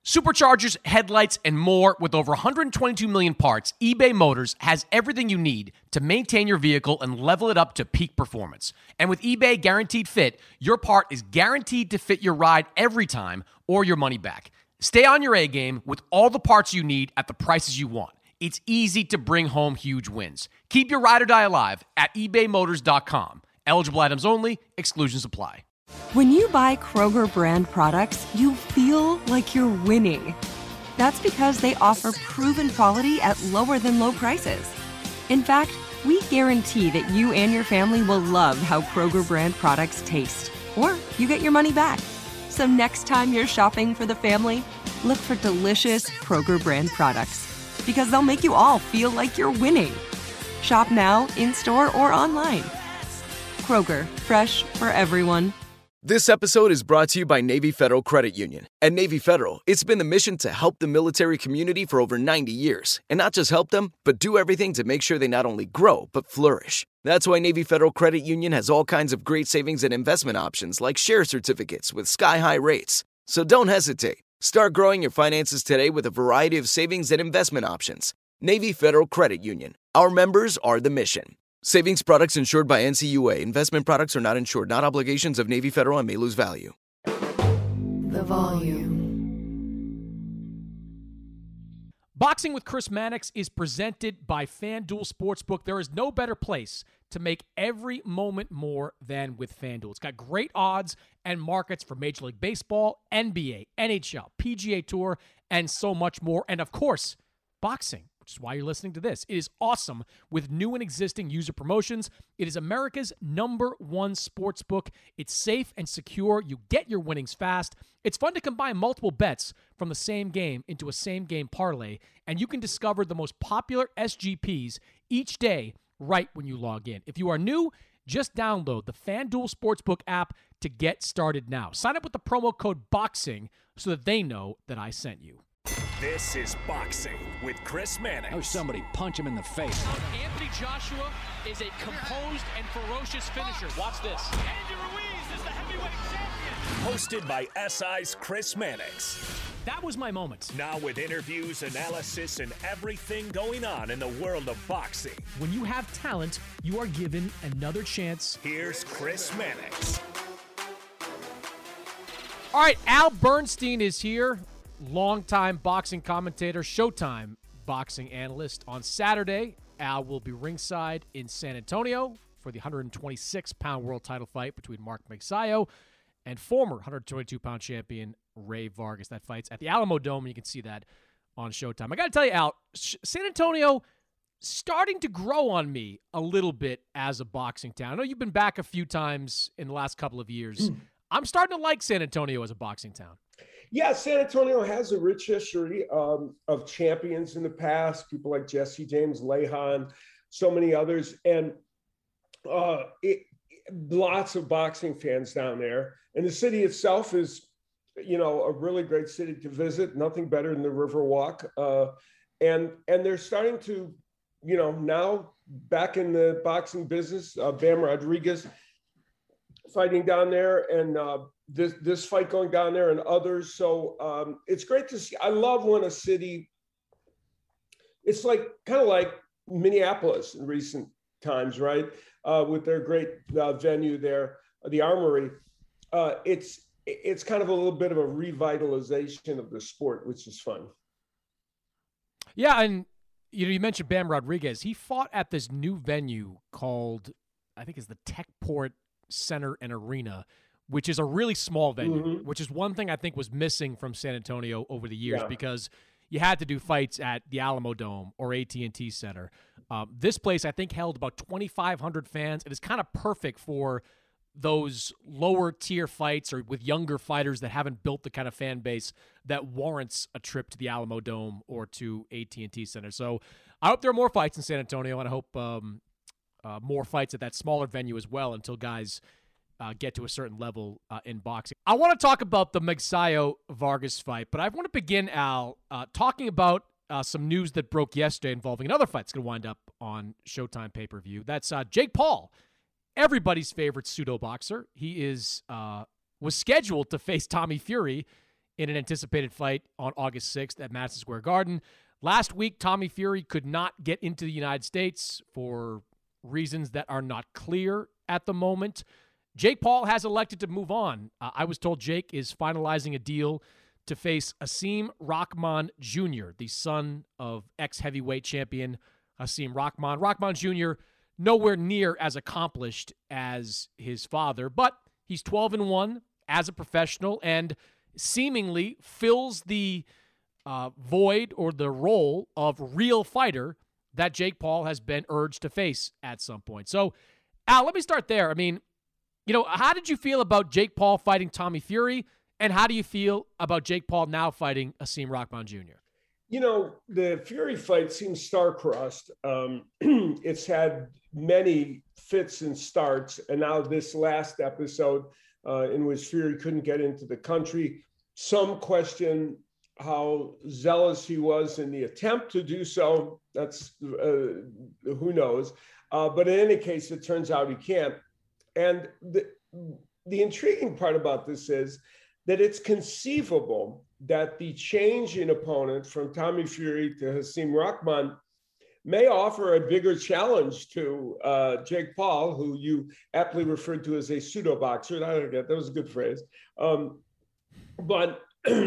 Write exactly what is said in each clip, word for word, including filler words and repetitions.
Superchargers, headlights, and more. With over one hundred twenty-two million parts, eBay Motors has everything you need to maintain your vehicle and level it up to peak performance. And with eBay Guaranteed Fit, your part is guaranteed to fit your ride every time or your money back. Stay on your A game with all the parts you need at the prices you want. It's easy to bring home huge wins. Keep your ride or die alive at ebay motors dot com. Eligible items only. Exclusions apply. When you buy Kroger brand products, you feel like you're winning. That's because they offer proven quality at lower than low prices. In fact, we guarantee that you and your family will love how Kroger brand products taste, or you get your money back. So next time you're shopping for the family, look for delicious Kroger brand products, because they'll make you all feel like you're winning. Shop now, in-store, or online. Kroger, fresh for everyone. This episode is brought to you by Navy Federal Credit Union. At Navy Federal, it's been the mission to help the military community for over ninety years. And not just help them, but do everything to make sure they not only grow, but flourish. That's why Navy Federal Credit Union has all kinds of great savings and investment options like share certificates with sky-high rates. So don't hesitate. Start growing your finances today with a variety of savings and investment options. Navy Federal Credit Union. Our members are the mission. Savings products insured by N C U A. Investment products are not insured, not obligations of Navy Federal and may lose value. The volume. Boxing with Chris Mannix is presented by FanDuel Sportsbook. There is no better place to make every moment more than with FanDuel. It's got great odds and markets for Major League Baseball, N B A, N H L, P G A Tour, and so much more. And of course, boxing, which is why you're listening to this. It is awesome with new and existing user promotions. It is America's number one sports book. It's safe and secure. You get your winnings fast. It's fun to combine multiple bets from the same game into a same-game parlay, and you can discover the most popular S G Ps each day right when you log in. If you are new, just download the FanDuel Sportsbook app to get started now. Sign up with the promo code BOXING so that they know that I sent you. This is Boxing with Chris Mannix. Oh, somebody punch him in the face. Anthony Joshua is a composed and ferocious finisher. Watch this. Andy Ruiz is the heavyweight champion. Hosted by S I's Chris Mannix. That was my moment. Now with interviews, analysis, and everything going on in the world of boxing. When you have talent, you are given another chance. Here's Chris Mannix. All right, Al Bernstein is here. Longtime boxing commentator, Showtime boxing analyst. On Saturday, Al will be ringside in San Antonio for the one twenty-six pound world title fight between Mark Magsayo and former one twenty-two pound champion Ray Vargas. That fight's at the Alamo Dome, and you can see that on Showtime. I got to tell you, Al, San Antonio starting to grow on me a little bit as a boxing town. I know you've been back a few times in the last couple of years. Mm. I'm starting to like San Antonio as a boxing town. Yeah, San Antonio has a rich history um, of champions in the past, people like Jesse James, Lehan, so many others, and uh, it, lots of boxing fans down there. And the city itself is, you know, a really great city to visit, nothing better than the Riverwalk. Uh, and, and they're starting to, you know, now back in the boxing business, uh, Bam Rodriguez fighting down there, and uh, this this fight going down there, and others. So um, it's great to see. I love when a city, it's like kind of like Minneapolis in recent times, right? Uh, with their great uh, venue there, the Armory. Uh, it's it's kind of a little bit of a revitalization of the sport, which is fun. Yeah, and you know, you mentioned Bam Rodriguez. He fought at this new venue called, I think, is the Techport Center and Arena, which is a really small venue, mm-hmm. which is one thing I think was missing from San Antonio over the years, yeah. because you had to do fights at the Alamo Dome or A T and T Center. Um, this place, I think, held about twenty-five hundred fans. It is kind of perfect for those lower tier fights or with younger fighters that haven't built the kind of fan base that warrants a trip to the Alamo Dome or to A T and T Center. So I hope there are more fights in San Antonio, and I hope um, uh, more fights at that smaller venue as well until guys uh, get to a certain level uh, in boxing. I want to talk about the Magsayo-Vargas fight, but I want to begin, Al, uh, talking about uh, some news that broke yesterday involving another fight that's going to wind up on Showtime pay-per-view. That's uh, Jake Paul, everybody's favorite pseudo boxer. He is uh, was scheduled to face Tommy Fury in an anticipated fight on August sixth at Madison Square Garden. Last week, Tommy Fury could not get into the United States for reasons that are not clear at the moment. Jake Paul has elected to move on. Uh, I was told Jake is finalizing a deal to face Hasim Rahman Junior, the son of ex-heavyweight champion Hasim Rahman. Rahman Junior, nowhere near as accomplished as his father, but he's twelve and one as a professional and seemingly fills the uh, void or the role of real fighter that Jake Paul has been urged to face at some point. So, Al, let me start there. I mean, you know, how did you feel about Jake Paul fighting Tommy Fury, and how do you feel about Jake Paul now fighting Hasim Rahman Junior? You know, the Fury fight seems star-crossed. Um, it's had many fits and starts, and now this last episode uh, in which Fury couldn't get into the country. Some question how zealous he was in the attempt to do so. That's uh, who knows. Uh, but in any case, it turns out he can't. And the, the intriguing part about this is that it's conceivable that the change in opponent from Tommy Fury to Hasim Rahman may offer a bigger challenge to uh, Jake Paul, who you aptly referred to as a pseudo boxer. I don't get that was a good phrase. Um, but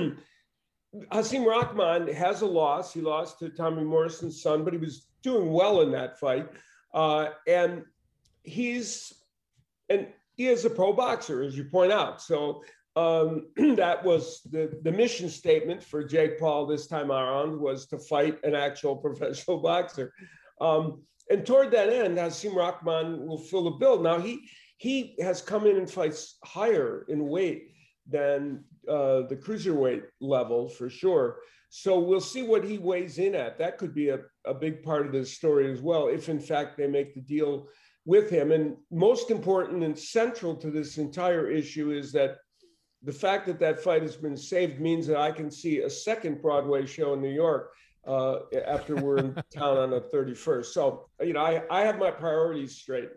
Hasim Rahman has a loss. He lost to Tommy Morrison's son, but he was doing well in that fight. Uh, and he's and he is a pro boxer, as you point out. So um, that was the, the mission statement for Jake Paul this time around, was to fight an actual professional boxer. Um, and toward that end, Hasim Rahman will fill the bill. Now, he he has come in and fights higher in weight than uh, the cruiserweight level for sure. So we'll see what he weighs in at. That could be a, a big part of this story as well, if in fact they make the deal with him. And most important and central to this entire issue is that the fact that that fight has been saved means that I can see a second Broadway show in New York uh, after we're in town on the thirty-first. So, you know, I, I have my priorities straight.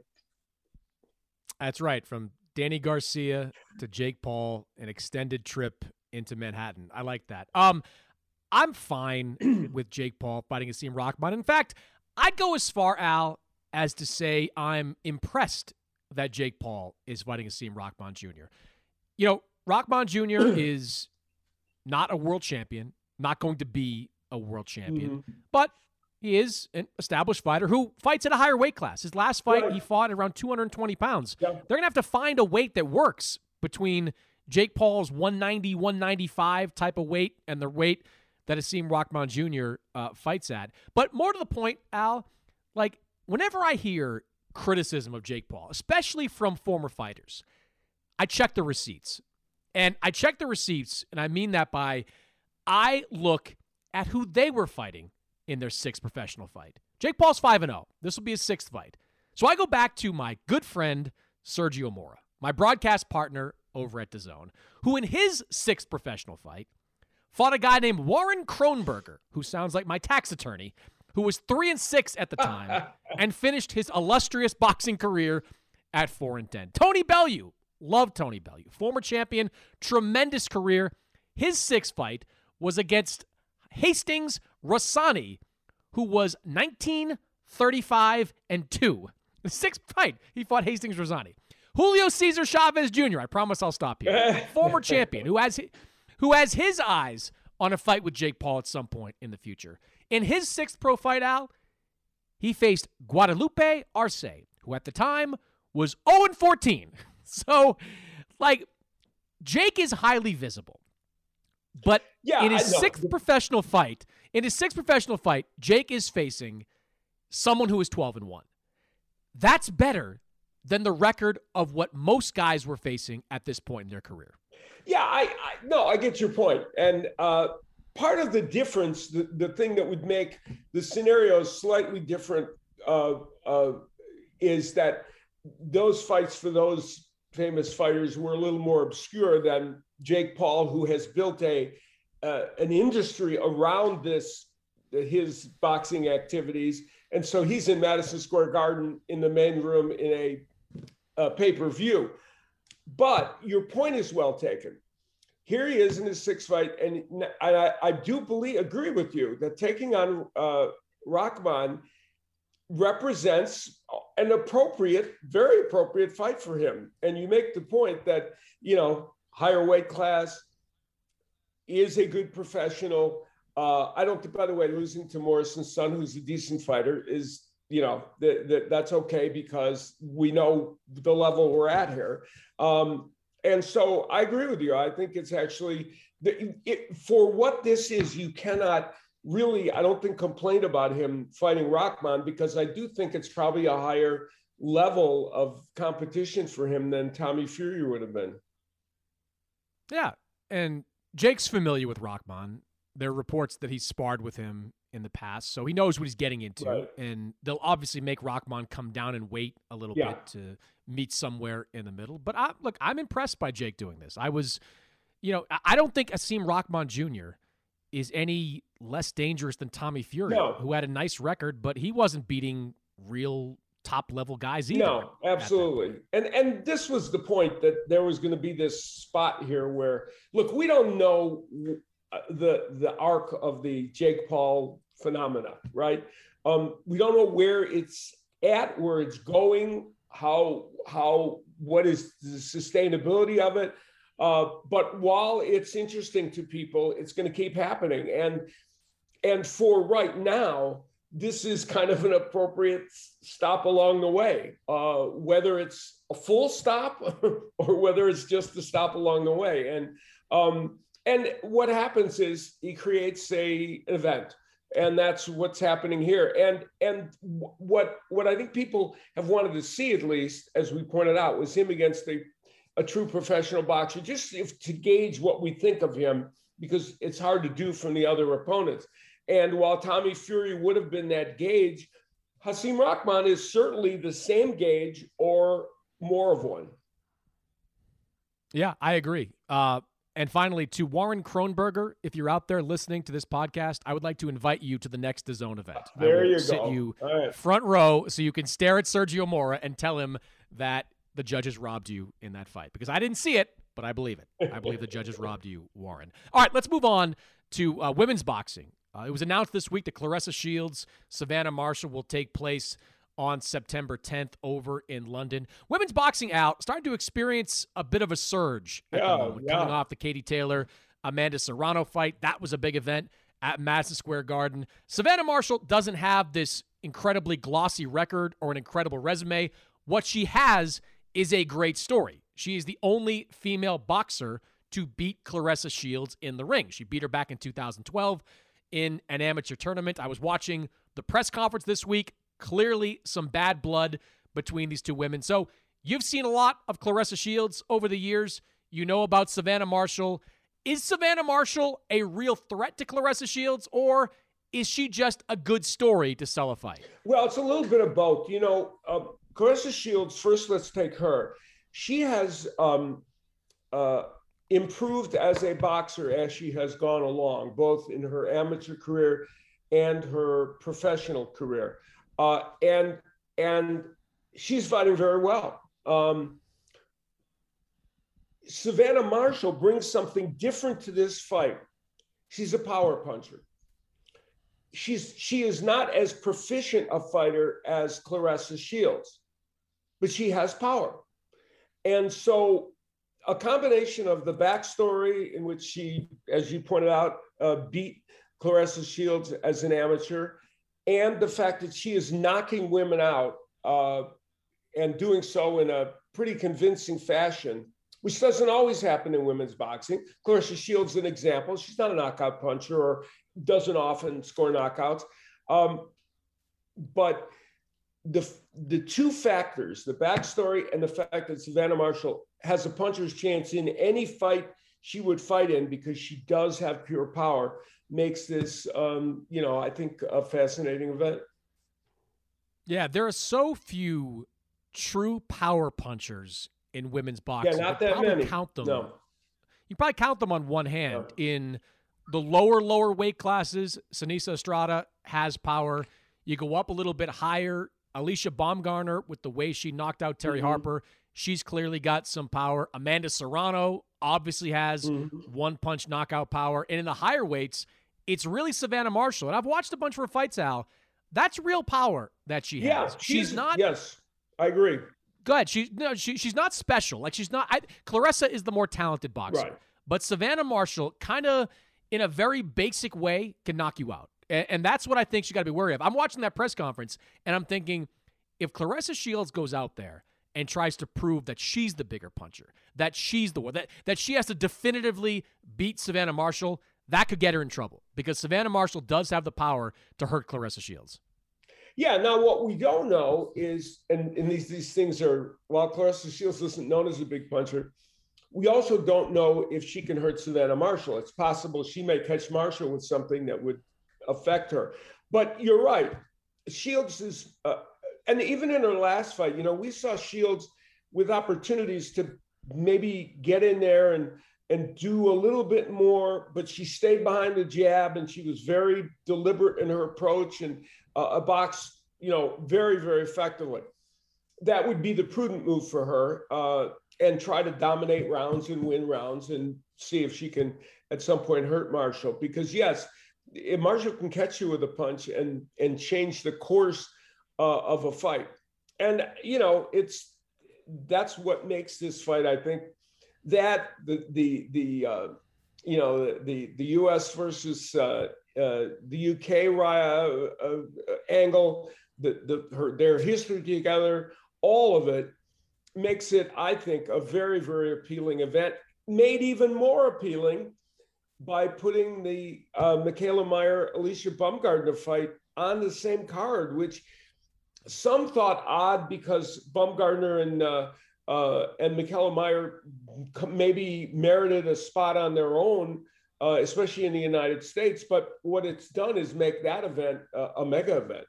That's right. From Danny Garcia to Jake Paul, an extended trip into Manhattan. I like that. Um, I'm fine with Jake Paul fighting Hasim Rahman. In fact, I'd go as far, Al, as to say I'm impressed that Jake Paul is fighting Hasim Rahman Junior You know, Rahman Junior is not a world champion, not going to be a world champion, mm-hmm. but he is an established fighter who fights at a higher weight class. His last fight, yeah. he fought around two hundred twenty pounds. Yeah. They're going to have to find a weight that works between Jake Paul's one ninety, one ninety-five type of weight and the weight that Hasim Rahman Junior uh, fights at. But more to the point, Al, like, whenever I hear criticism of Jake Paul, especially from former fighters, I check the receipts. And I check the receipts, and I mean that by I look at who they were fighting in their sixth professional fight. Jake Paul's five and oh. This will be his sixth fight. So I go back to my good friend, Sergio Mora, my broadcast partner over at DAZN, who in his sixth professional fight fought a guy named Warren Kronberger, who sounds like my tax attorney, who was three and six at the time and finished his illustrious boxing career at four and ten. Tony Bellew, love Tony Bellew, former champion, tremendous career. His sixth fight was against Hastings Rossani, who was nineteen, thirty-five, and two. The sixth fight, he fought Hastings Rossani. Julio Cesar Chavez Junior, I promise I'll stop here. Former champion who has who has his eyes on a fight with Jake Paul at some point in the future. In his sixth pro fight, Al, he faced Guadalupe Arce, who at the time was oh and fourteen. So, like, Jake is highly visible. But yeah, in his sixth professional fight, in his sixth professional fight, Jake is facing someone who is twelve and one. That's better than the record of what most guys were facing at this point in their career. Yeah, I, I no, I get your point. And uh, part of the difference, the, the thing that would make the scenario slightly different uh, uh, is that those fights for those famous fighters were a little more obscure than Jake Paul, who has built a uh, an industry around this, his boxing activities. And so he's in Madison Square Garden in the main room in a, a pay-per-view. But your point is well taken. here he is in his sixth fight, and I, I do believe, agree with you that taking on uh, Rahman represents an appropriate, very appropriate fight for him. And you make the point that, you know, higher weight class, is a good professional. Uh, I don't think, by the way, losing to Morrison's son, who's a decent fighter, is, you know, that th- that's okay because we know the level we're at here. Um, And so I agree with you. I think it's actually, the, it, for what this is, you cannot really, I don't think, complain about him fighting Rahman, because I do think it's probably a higher level of competition for him than Tommy Fury would have been. Yeah, and Jake's familiar with Rahman. There are reports that he's sparred with him in the past, so he knows what he's getting into. Right. And they'll obviously make Rahman come down and wait a little yeah. bit to meet somewhere in the middle. But I, look, I'm impressed by Jake doing this. I was, you know, I don't think Asim Rahman Junior is any less dangerous than Tommy Fury, no. who had a nice record, but he wasn't beating real top-level guys either. No, absolutely. And and this was the point, that there was going to be this spot here where, look, we don't know the the arc of the Jake Paul phenomena, right? Um, we don't know where it's at, where it's going, how how what is the sustainability of it. Uh, but while it's interesting to people, it's going to keep happening. And and for right now, this is kind of an appropriate stop along the way, uh, whether it's a full stop or whether it's just a stop along the way. And um, and what happens is he creates a event, and that's what's happening here. And and what what I think people have wanted to see, at least, as we pointed out, was him against a, a true professional boxer, just if, to gauge what we think of him, because it's hard to do from the other opponents. And while Tommy Fury would have been that gauge, Asim Rahman is certainly the same gauge or more of one. Yeah, I agree. Uh, and finally, to Warren Kronberger, if you're out there listening to this podcast, I would like to invite you to the next DAZN event. There I will you sit go. you right. front row so you can stare at Sergio Mora and tell him that the judges robbed you in that fight. Because I didn't see it, but I believe it. I believe the judges robbed you, Warren. All right, let's move on to uh, women's boxing. Uh, it was announced this week that Claressa Shields, Savannah Marshall will take place on September tenth over in London. Women's boxing out, starting to experience a bit of a surge at yeah, the moment, yeah. coming off the Katie Taylor, Amanda Serrano fight. That was a big event at Madison Square Garden. Savannah Marshall doesn't have this incredibly glossy record or an incredible resume. What she has is a great story. She is the only female boxer to beat Claressa Shields in the ring. She beat her back in two thousand twelve. In an amateur tournament. I was watching the press conference this week. Clearly some bad blood between these two women. So you've seen a lot of Claressa Shields over the years. You know about Savannah Marshall. Is Savannah Marshall a real threat to Claressa Shields, or is she just a good story to sell a fight? Well, it's a little bit of both. You know, uh, Claressa Shields, first let's take her. She has um, uh, improved as a boxer as she has gone along, both in her amateur career and her professional career. Uh, and and she's fighting very well. Um, Savannah Marshall brings something different to this fight. She's a power puncher. She's she is not as proficient a fighter as Claressa Shields, but she has power. And so a combination of the backstory in which she, as you pointed out, uh, beat Claressa Shields as an amateur, and the fact that she is knocking women out uh, and doing so in a pretty convincing fashion, which doesn't always happen in women's boxing. Claressa Shields is an example. She's not a knockout puncher or doesn't often score knockouts. Um, but the the two factors, the backstory and the fact that Savannah Marshall has a puncher's chance in any fight she would fight in, because she does have pure power, makes this, um, you know, I think a fascinating event. Yeah, there are so few true power punchers in women's boxing. Yeah, not you that probably many. Count them. No. You probably count them on one hand. No. In the lower, lower weight classes, Sinisa Estrada has power. You go up a little bit higher, Alicia Baumgartner, with the way she knocked out Terry mm-hmm. Harper, She's clearly got some power. Amanda Serrano obviously has mm-hmm. one-punch knockout power. And in the higher weights, it's really Savannah Marshall. And I've watched a bunch of her fights, Al. That's real power that she yeah, has. She's, she's not. Yes, I agree. Go ahead. She, no, she, she's not special. Like, she's not. I, Claressa is the more talented boxer. Right. But Savannah Marshall, kind of in a very basic way, can knock you out. And, and that's what I think she got to be worried of. I'm watching that press conference, and I'm thinking, if Claressa Shields goes out there and tries to prove that she's the bigger puncher, that she's the one, that, that she has to definitively beat Savannah Marshall, that could get her in trouble because Savannah Marshall does have the power to hurt Claressa Shields. Yeah, now what we don't know is, and, and these, these things are, while Claressa Shields isn't known as a big puncher, we also don't know if she can hurt Savannah Marshall. It's possible she may catch Marshall with something that would affect her. But you're right. Shields is, uh, and even in her last fight, you know, we saw Shields with opportunities to maybe get in there and and do a little bit more, but she stayed behind the jab and she was very deliberate in her approach and uh, a box, you know, very, very effectively. That would be the prudent move for her uh, and try to dominate rounds and win rounds and see if she can at some point hurt Marshall. Because yes, if Marshall can catch you with a punch and, and change the course uh, of a fight. And, you know, it's, that's what makes this fight, I think, that the the the uh, you know the the U S versus uh, uh, the U K uh, uh, angle, the the her their history together, all of it makes it, I think, a very very appealing event. Made even more appealing by putting the uh, Michaela Meyer Alicia Baumgardner fight on the same card, which some thought odd because Baumgardner and uh, uh, and Michaela Meyer maybe merited a spot on their own, uh, especially in the United States. But what it's done is make that event uh, a mega event.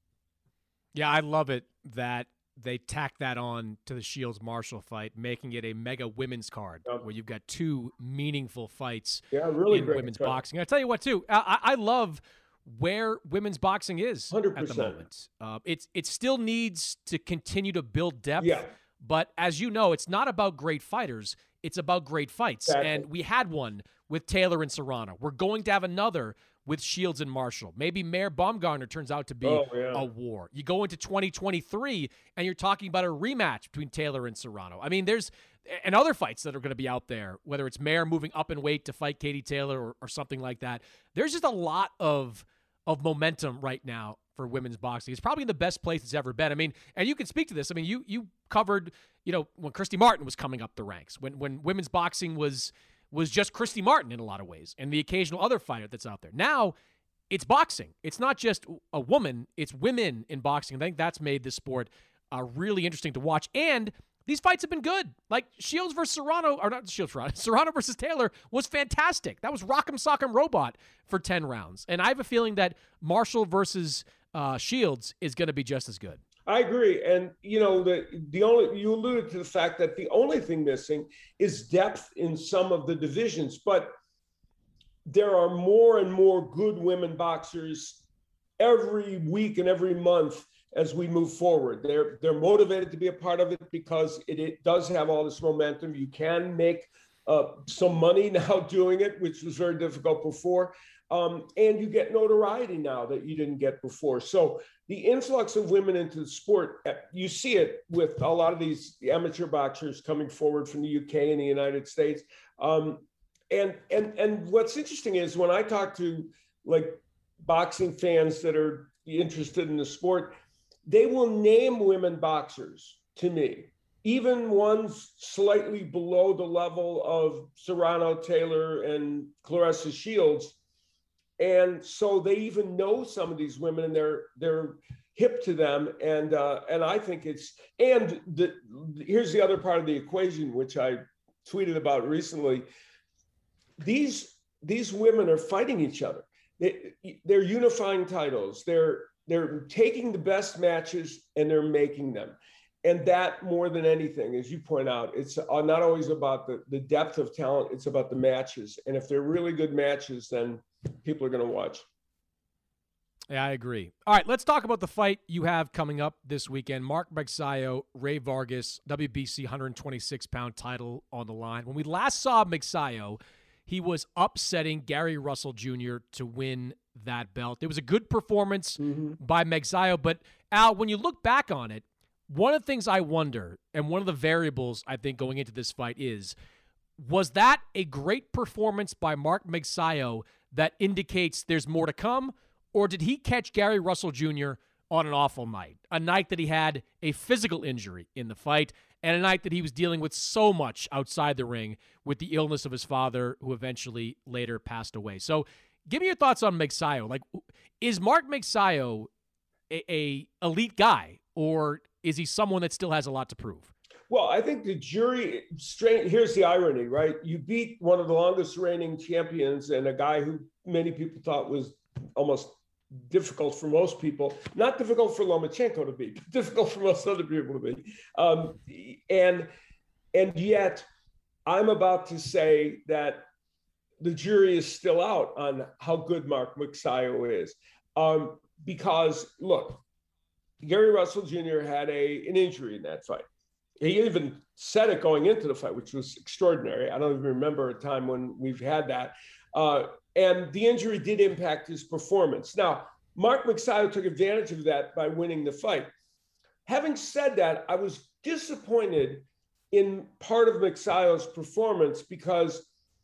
Yeah, I love it that they tack that on to the Shields Marshall fight, making it a mega women's card yep. where you've got two meaningful fights yeah, really in great women's fight. boxing. I tell you what, too, I, I love where women's boxing is one hundred percent. At the moment. Uh, it's it still needs to continue to build depth. Yeah. But as you know, it's not about great fighters. It's about great fights. Exactly. And we had one with Taylor and Serrano. We're going to have another with Shields and Marshall. Maybe Mayer Baumgardner turns out to be oh, yeah. a war. You go into twenty twenty-three, and you're talking about a rematch between Taylor and Serrano. I mean, there's and other fights that are going to be out there, whether it's Mayer moving up in weight to fight Katie Taylor or, or something like that. There's just a lot of of momentum right now for women's boxing. It's probably in the best place it's ever been. I mean, and you can speak to this. I mean, you you covered, you know, when Christy Martin was coming up the ranks, when when women's boxing was was just Christy Martin in a lot of ways, and the occasional other fighter that's out there. Now, it's boxing. It's not just a woman, it's women in boxing. I think that's made this sport uh, really interesting to watch. And these fights have been good. Like Shields versus Serrano, or not Shields, Serrano, Serrano versus Taylor was fantastic. That was Rock'em Sock'em Robot for ten rounds. And I have a feeling that Marshall versus uh, Shields is going to be just as good. I agree. And, you know, the the only, you alluded to the fact that the only thing missing is depth in some of the divisions. But there are more and more good women boxers every week and every month as we move forward. They're they're motivated to be a part of it because it, it does have all this momentum. You can make uh, some money now doing it, which was very difficult before. Um, and you get notoriety now that you didn't get before. So the influx of women into the sport, you see it with a lot of these amateur boxers coming forward from the U K and the United States. Um, and and and what's interesting is when I talk to like boxing fans that are interested in the sport, they will name women boxers to me, even ones slightly below the level of Serrano, Taylor, and Claressa Shields. And so they even know some of these women, and they're they're hip to them. And uh, and I think it's and the here's the other part of the equation, which I tweeted about recently. These these women are fighting each other. They, they're unifying titles. They're they're taking the best matches and they're making them. And that more than anything, as you point out, it's not always about the, the depth of talent. It's about the matches. And if they're really good matches, then people are going to watch. Yeah, I agree. All right, let's talk about the fight you have coming up this weekend. Mark Magsayo, Ray Vargas, W B C one twenty-six pound title on the line. When we last saw Magsayo, he was upsetting Gary Russell Junior to win that belt. It was a good performance mm-hmm. by Magsayo, but Al, when you look back on it, one of the things I wonder, and one of the variables I think going into this fight is, was that a great performance by Mark Magsayo that indicates there's more to come? Or did he catch Gary Russell Junior on an awful night, a night that he had a physical injury in the fight, and a night that he was dealing with so much outside the ring with the illness of his father, who eventually later passed away? So give me your thoughts on Magsayo. Like, is Mark Magsayo a, a elite guy, or is he someone that still has a lot to prove? Well, I think the jury, straight, here's the irony, right? You beat one of the longest reigning champions and a guy who many people thought was almost difficult for most people, not difficult for Lomachenko to beat, but difficult for most other people to beat. Um, and, and yet I'm about to say that the jury is still out on how good Mark Magsayo is. Um, because look, Gary Russell Junior had a, an injury in that fight. He even said it going into the fight, which was extraordinary. I don't even remember a time when we've had that. Uh, and the injury did impact his performance. Now, Mark Magsayo took advantage of that by winning the fight. Having said that, I was disappointed in part of Magsayo's performance because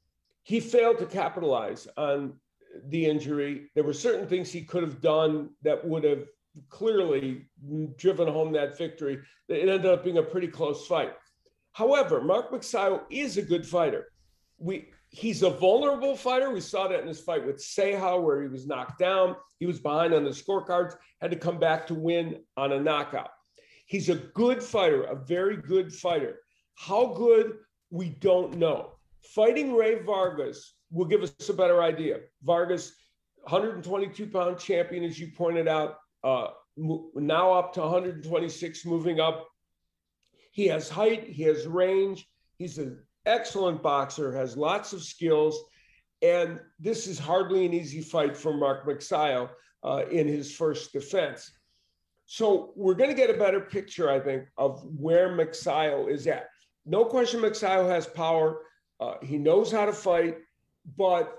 he failed to capitalize on the injury. There were certain things he could have done that would have clearly driven home that victory. It ended up being a pretty close fight. However, Mark Magsayo is a good fighter. We he's a vulnerable fighter. We saw that in his fight with Ceja, where he was knocked down. He was behind on the scorecards, had to come back to win on a knockout. He's a good fighter, a very good fighter. How good, we don't know. Fighting Ray Vargas will give us a better idea. Vargas, one twenty-two pound champion, as you pointed out, uh, now up to one twenty-six, moving up. He has height, he has range. He's an excellent boxer, has lots of skills. And this is hardly an easy fight for Mark Magsayo uh, in his first defense. So we're going to get a better picture, I think, of where Magsayo is at. No question Magsayo has power. Uh, he knows how to fight, but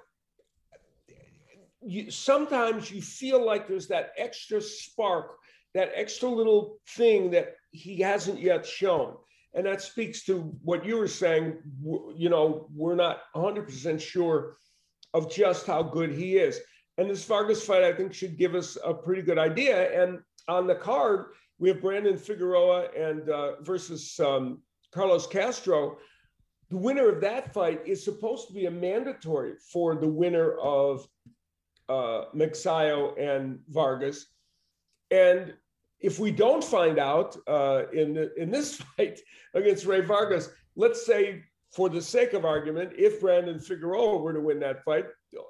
you, sometimes you feel like there's that extra spark, that extra little thing that he hasn't yet shown. And that speaks to what you were saying. You know, we're not one hundred percent sure of just how good he is. And this Vargas fight, I think, should give us a pretty good idea. And on the card, we have Brandon Figueroa and uh, versus um, Carlos Castro. The winner of that fight is supposed to be a mandatory for the winner of uh, Magsayo and Vargas. And if we don't find out uh, in the, in this fight against Ray Vargas, let's say, for the sake of argument, if Brandon Figueroa were to win that fight,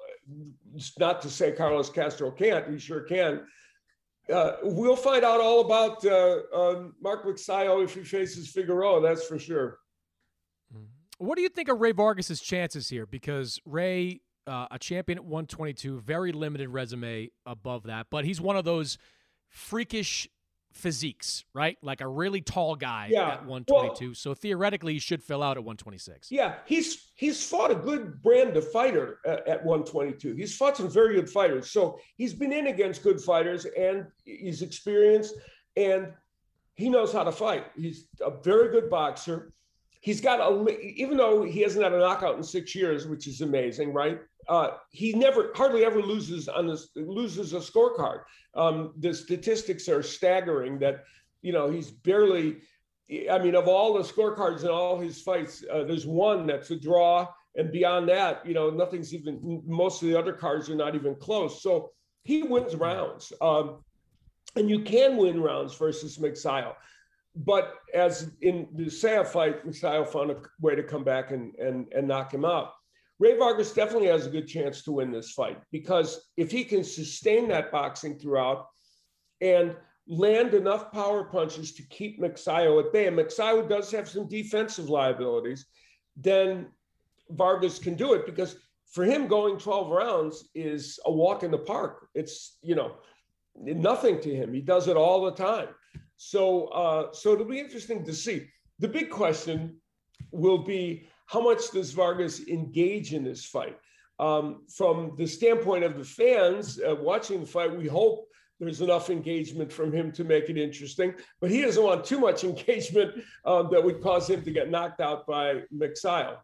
not to say Carlos Castro can't, he sure can. Uh, we'll find out all about uh, uh, Mark Magsayo if he faces Figueroa, that's for sure. What do you think of Ray Vargas' chances here? Because Ray, uh, a champion at one twenty-two, very limited resume above that, but he's one of those freakish physiques, right? Like a really tall guy yeah. at one twenty-two. Well, so theoretically, he should fill out at one twenty-six. Yeah, he's he's fought a good brand of fighter at, at one twenty-two. He's fought some very good fighters. So he's been in against good fighters, and he's experienced, and he knows how to fight. He's a very good boxer. He's got a, even though he hasn't had a knockout in six years, which is amazing, right? Uh, he never, hardly ever loses on this, loses a scorecard. Um, the statistics are staggering that, you know, he's barely, I mean, of all the scorecards in all his fights, uh, there's one that's a draw. And beyond that, you know, nothing's even, most of the other cards are not even close. So he wins rounds. Um, and you can win rounds versus Magsayo. But as in the Ceja fight, Magsayo found a way to come back and, and, and knock him out. Ray Vargas definitely has a good chance to win this fight, because if he can sustain that boxing throughout and land enough power punches to keep Magsayo at bay, and Magsayo does have some defensive liabilities, then Vargas can do it, because for him going twelve rounds is a walk in the park. It's, you know, nothing to him. He does it all the time. So, uh, so it'll be interesting to see. The big question will be, how much does Vargas engage in this fight? Um, from the standpoint of the fans uh, watching the fight, we hope there's enough engagement from him to make it interesting, but he doesn't want too much engagement uh, that would cause him to get knocked out by Mixile.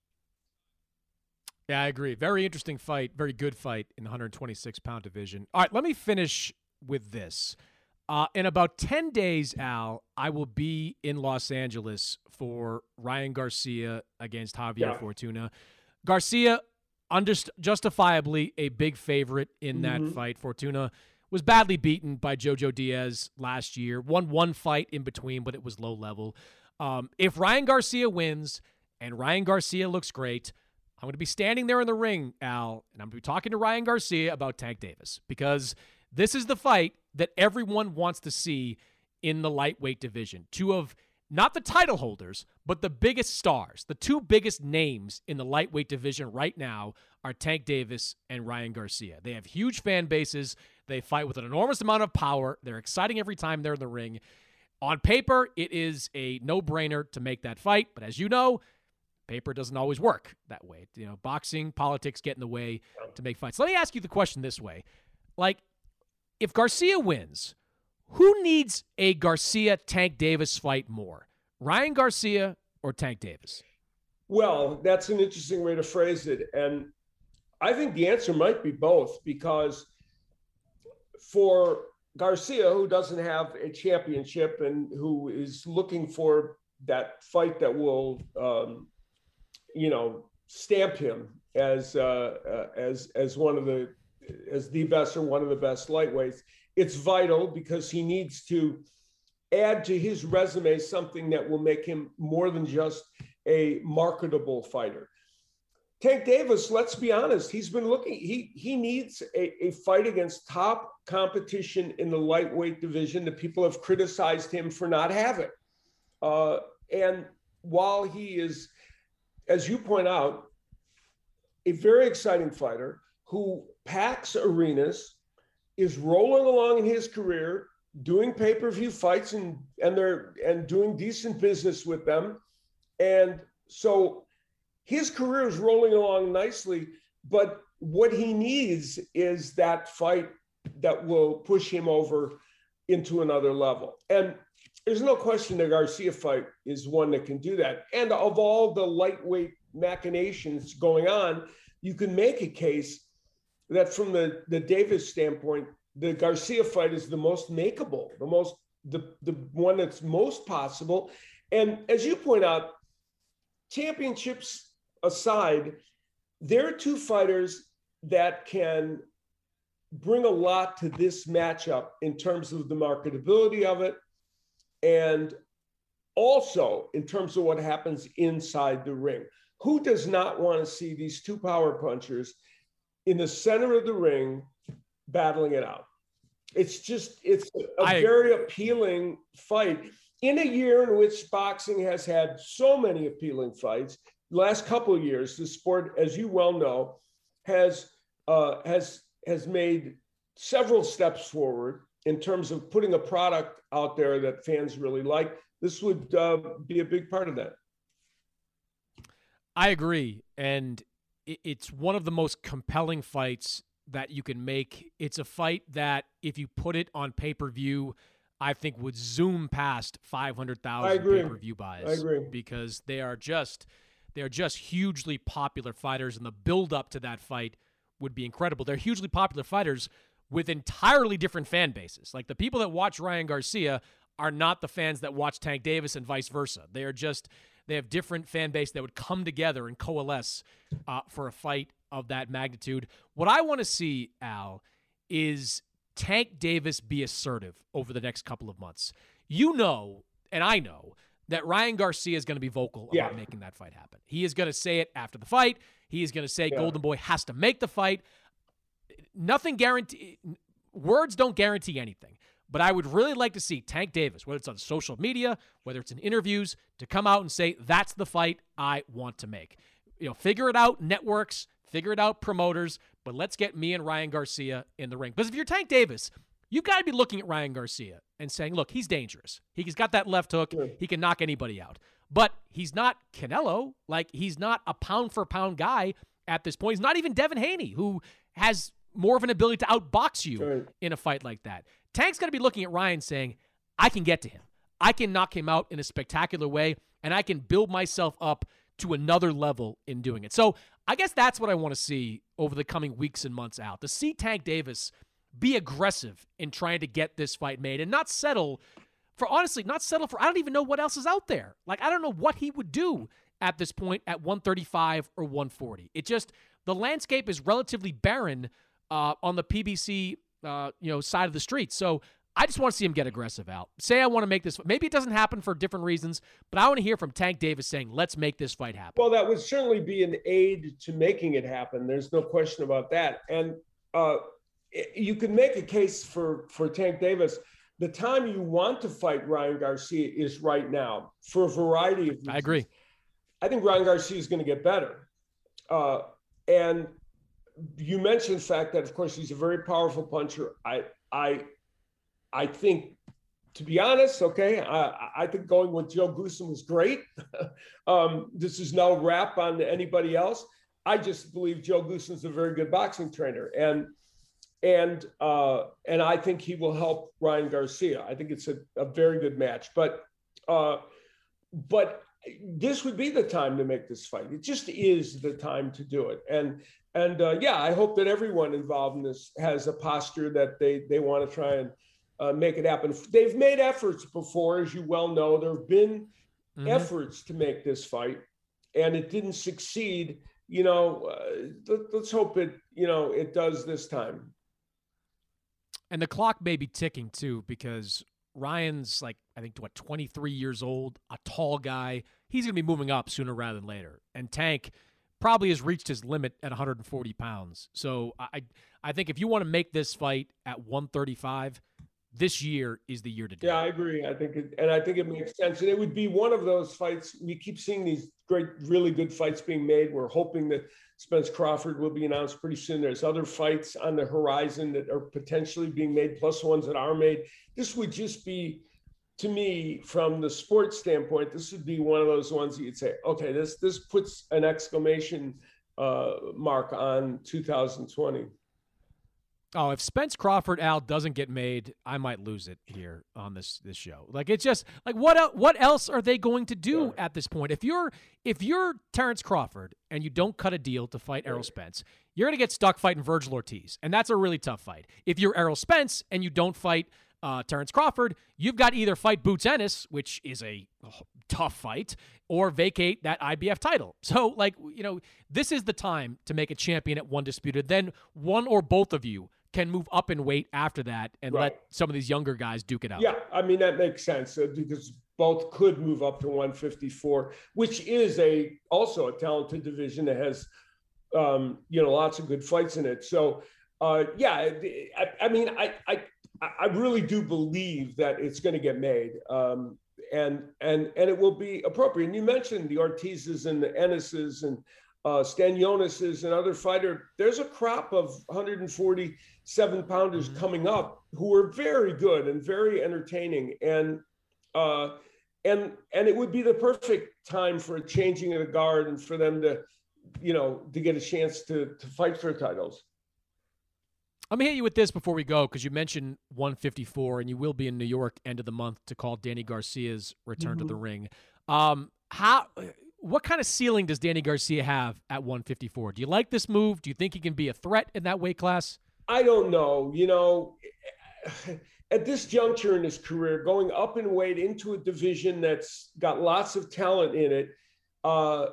Yeah, I agree. Very interesting fight. Very good fight in the one twenty-six pound division. All right, let me finish with this. Uh, in about ten days, Al, I will be in Los Angeles for Ryan Garcia against Javier yeah. Fortuna. Garcia, underst- justifiably a big favorite in mm-hmm. that fight. Fortuna was badly beaten by Jojo Diaz last year. Won one fight in between, but it was low level. Um, if Ryan Garcia wins and Ryan Garcia looks great, I'm going to be standing there in the ring, Al, and I'm going to be talking to Ryan Garcia about Tank Davis, because this is the fight that everyone wants to see in the lightweight division. Two of not the title holders, but the biggest stars. The two biggest names in the lightweight division right now are Tank Davis and Ryan Garcia. They have huge fan bases. They fight with an enormous amount of power. They're exciting every time they're in the ring. On paper, it is a no-brainer to make that fight, but as you know, paper doesn't always work that way. You know, boxing, politics get in the way to make fights. Let me ask you the question this way. Like, if Garcia wins, who needs a Garcia-Tank Davis fight more? Ryan Garcia or Tank Davis? Well, that's an interesting way to phrase it. And I think the answer might be both, because for Garcia, who doesn't have a championship and who is looking for that fight that will, um, you know, stamp him as uh, uh, as as one of the as the best or one of the best lightweights, it's vital because he needs to add to his resume something that will make him more than just a marketable fighter. Tank Davis, let's be honest, he's been looking, he he needs a, a fight against top competition in the lightweight division that people have criticized him for not having. Uh, and while he is, as you point out, a very exciting fighter who packs arenas, is rolling along in his career, doing pay-per-view fights and and they're and doing decent business with them. And so his career is rolling along nicely, but what he needs is that fight that will push him over into another level. And there's no question the Garcia fight is one that can do that. And of all the lightweight machinations going on, you can make a case that from the, the Davis standpoint, the Garcia fight is the most makeable, the most the, the one that's most possible. And as you point out, championships aside, there are two fighters that can bring a lot to this matchup in terms of the marketability of it, and also in terms of what happens inside the ring. Who does not want to see these two power punchers in the center of the ring battling it out? It's just, it's a I, very appealing fight in a year in which boxing has had so many appealing fights. Last couple of years, the sport, as you well know, has uh, has has made several steps forward in terms of putting a product out there that fans really like. This would uh, be a big part of that. I agree, and it's one of the most compelling fights that you can make. It's a fight that, if you put it on pay-per-view, I think would zoom past five hundred thousand pay-per-view buys. I agree. Because they are just they are just hugely popular fighters, and the build-up to that fight would be incredible. They're hugely popular fighters with entirely different fan bases. Like, the people that watch Ryan Garcia are not the fans that watch Tank Davis and vice versa. They are just They have different fan base that would come together and coalesce uh, for a fight of that magnitude. What I want to see, Al, is Tank Davis be assertive over the next couple of months. You know, and I know, that Ryan Garcia is going to be vocal yeah. about making that fight happen. He is going to say it after the fight. He is going to say yeah. Golden Boy has to make the fight. Nothing guarantee. Words don't guarantee anything. But I would really like to see Tank Davis, whether it's on social media, whether it's in interviews, to come out and say, that's the fight I want to make. You know, figure it out, networks, figure it out, promoters, but let's get me and Ryan Garcia in the ring. Because if you're Tank Davis, you've got to be looking at Ryan Garcia and saying, look, he's dangerous. He's got that left hook. Sure. He can knock anybody out. But he's not Canelo. Like, he's not a pound-for-pound guy at this point. He's not even Devin Haney, who has more of an ability to outbox you Right. in a fight like that. Tank's got to be looking at Ryan saying, I can get to him. I can knock him out in a spectacular way, and I can build myself up to another level in doing it. So I guess that's what I want to see over the coming weeks and months out, to see Tank Davis be aggressive in trying to get this fight made and not settle for, honestly, not settle for, I don't even know what else is out there. Like, I don't know what he would do at this point at one thirty-five or one forty. It just, the landscape is relatively barren uh, on the P B C uh, you know, side of the street. So I just want to see him get aggressive out. Say I want to make this, maybe it doesn't happen for different reasons, but I want to hear from Tank Davis saying, let's make this fight happen. Well, that would certainly be an aid to making it happen. There's no question about that. And uh, you can make a case for, for Tank Davis. The time you want to fight Ryan Garcia is right now for a variety of reasons. I agree. I think Ryan Garcia is going to get better. Uh, and you mentioned the fact that, of course, he's a very powerful puncher. I, I, I think, to be honest, okay, I, I think going with Joe Goossen was great. um, this is no rap on anybody else. I just believe Joe Goossen's a very good boxing trainer, and and uh, and I think he will help Ryan Garcia. I think it's a, a very good match, but uh, but this would be the time to make this fight. It just is the time to do it, and and uh, yeah, I hope that everyone involved in this has a posture that they they want to try and Uh, make it happen. They've made efforts before, as you well know. There have been mm-hmm. efforts to make this fight, and it didn't succeed. You know, uh, let, let's hope it, you know, it does this time. And the clock may be ticking too, because Ryan's like, I think, what, twenty-three years old, a tall guy. He's going to be moving up sooner rather than later. And Tank probably has reached his limit at one hundred forty pounds. So I, I think if you want to make this fight at one thirty-five, this year is the year to do it. Yeah, I agree. I think, it, and I think it makes sense. And it would be one of those fights. We keep seeing these great, really good fights being made. We're hoping that Spence Crawford will be announced pretty soon. There's other fights on the horizon that are potentially being made, plus ones that are made. This would just be, to me, from the sports standpoint, this would be one of those ones that you'd say, okay, this this puts an exclamation uh, mark on two thousand twenty. Oh, if Spence Crawford, Al, doesn't get made, I might lose it here on this this show. Like, it's just like, what el- what else are they going to do yeah. at this point? If you're if you're Terrence Crawford and you don't cut a deal to fight Errol Spence, you're going to get stuck fighting Virgil Ortiz, and that's a really tough fight. If you're Errol Spence and you don't fight uh, Terrence Crawford, you've got to either fight Boots Ennis, which is a tough fight, or vacate that I B F title. So, like, you know, this is the time to make a champion at one disputed. Then one or both of you can move up in weight after that and right. let some of these younger guys duke it out. Yeah, I mean, that makes sense uh, because both could move up to one fifty-four, which is a also a talented division that has, um, you know, lots of good fights in it. So, uh, yeah, I, I mean, I, I I really do believe that it's going to get made, um, and and and it will be appropriate. And you mentioned the Ortizes and the Ennises and Uh, Stanionis's and other fighter. There's a crop of one forty-seven pounders mm-hmm. coming up who are very good and very entertaining, and uh, and and it would be the perfect time for a changing of the guard and for them to, you know, to get a chance to to fight for titles. Let me hit you with this before we go, because you mentioned one fifty-four, and you will be in New York end of the month to call Danny Garcia's return mm-hmm. to the ring. Um, how? What kind of ceiling does Danny Garcia have at one fifty-four? Do you like this move? Do you think he can be a threat in that weight class? I don't know. You know, at this juncture in his career, going up in weight into a division that's got lots of talent in it uh,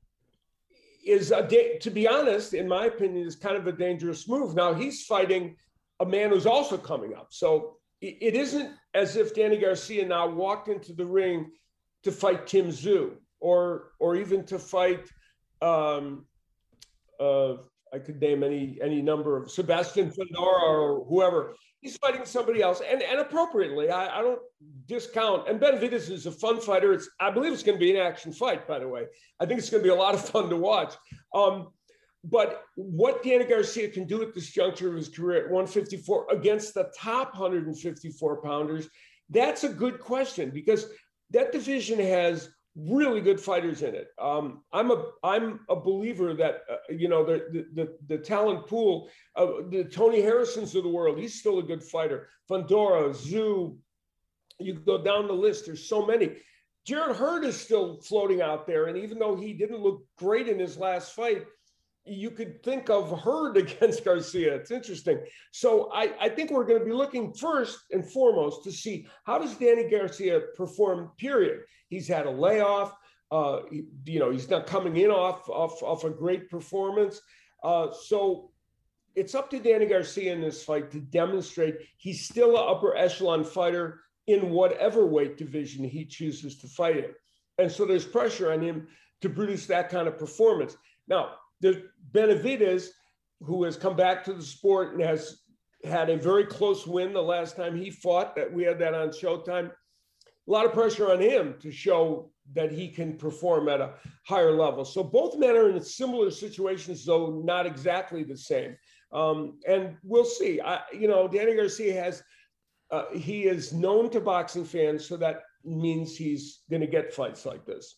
is, a da- to be honest, in my opinion, is kind of a dangerous move. Now, he's fighting a man who's also coming up. So it, it isn't as if Danny Garcia now walked into the ring to fight Tim Tszyu. Or, or even to fight, um, uh, I could name any any number of Sebastian Fundora or whoever. He's fighting somebody else, and and appropriately. I, I don't discount. And Benavidez is a fun fighter. It's I believe it's going to be an action fight. By the way, I think it's going to be a lot of fun to watch. Um, but what Danny Garcia can do at this juncture of his career at one fifty-four against the top one fifty-four pounders, that's a good question, because that division has really good fighters in it. Um, I'm a I'm a believer that uh, you know the, the the talent pool, uh, the Tony Harrisons of the world. He's still a good fighter. Fundora, Zhu, you go down the list. There's so many. Jarrett Hurd is still floating out there, and even though he didn't look great in his last fight, you could think of Hurd against Garcia. It's interesting. So I, I think we're going to be looking first and foremost to see, how does Danny Garcia perform, period. He's had a layoff. Uh, he, you know, he's not coming in off, off, off a great performance. Uh, so it's up to Danny Garcia in this fight to demonstrate he's still an upper echelon fighter in whatever weight division he chooses to fight in. And so there's pressure on him to produce that kind of performance. Now, there's Benavidez, who has come back to the sport and has had a very close win the last time he fought. That we had that on Showtime. A lot of pressure on him to show that he can perform at a higher level. So both men are in similar situations, though not exactly the same. Um, and we'll see. I, you know, Danny Garcia has, uh, he is known to boxing fans, so that means he's going to get fights like this.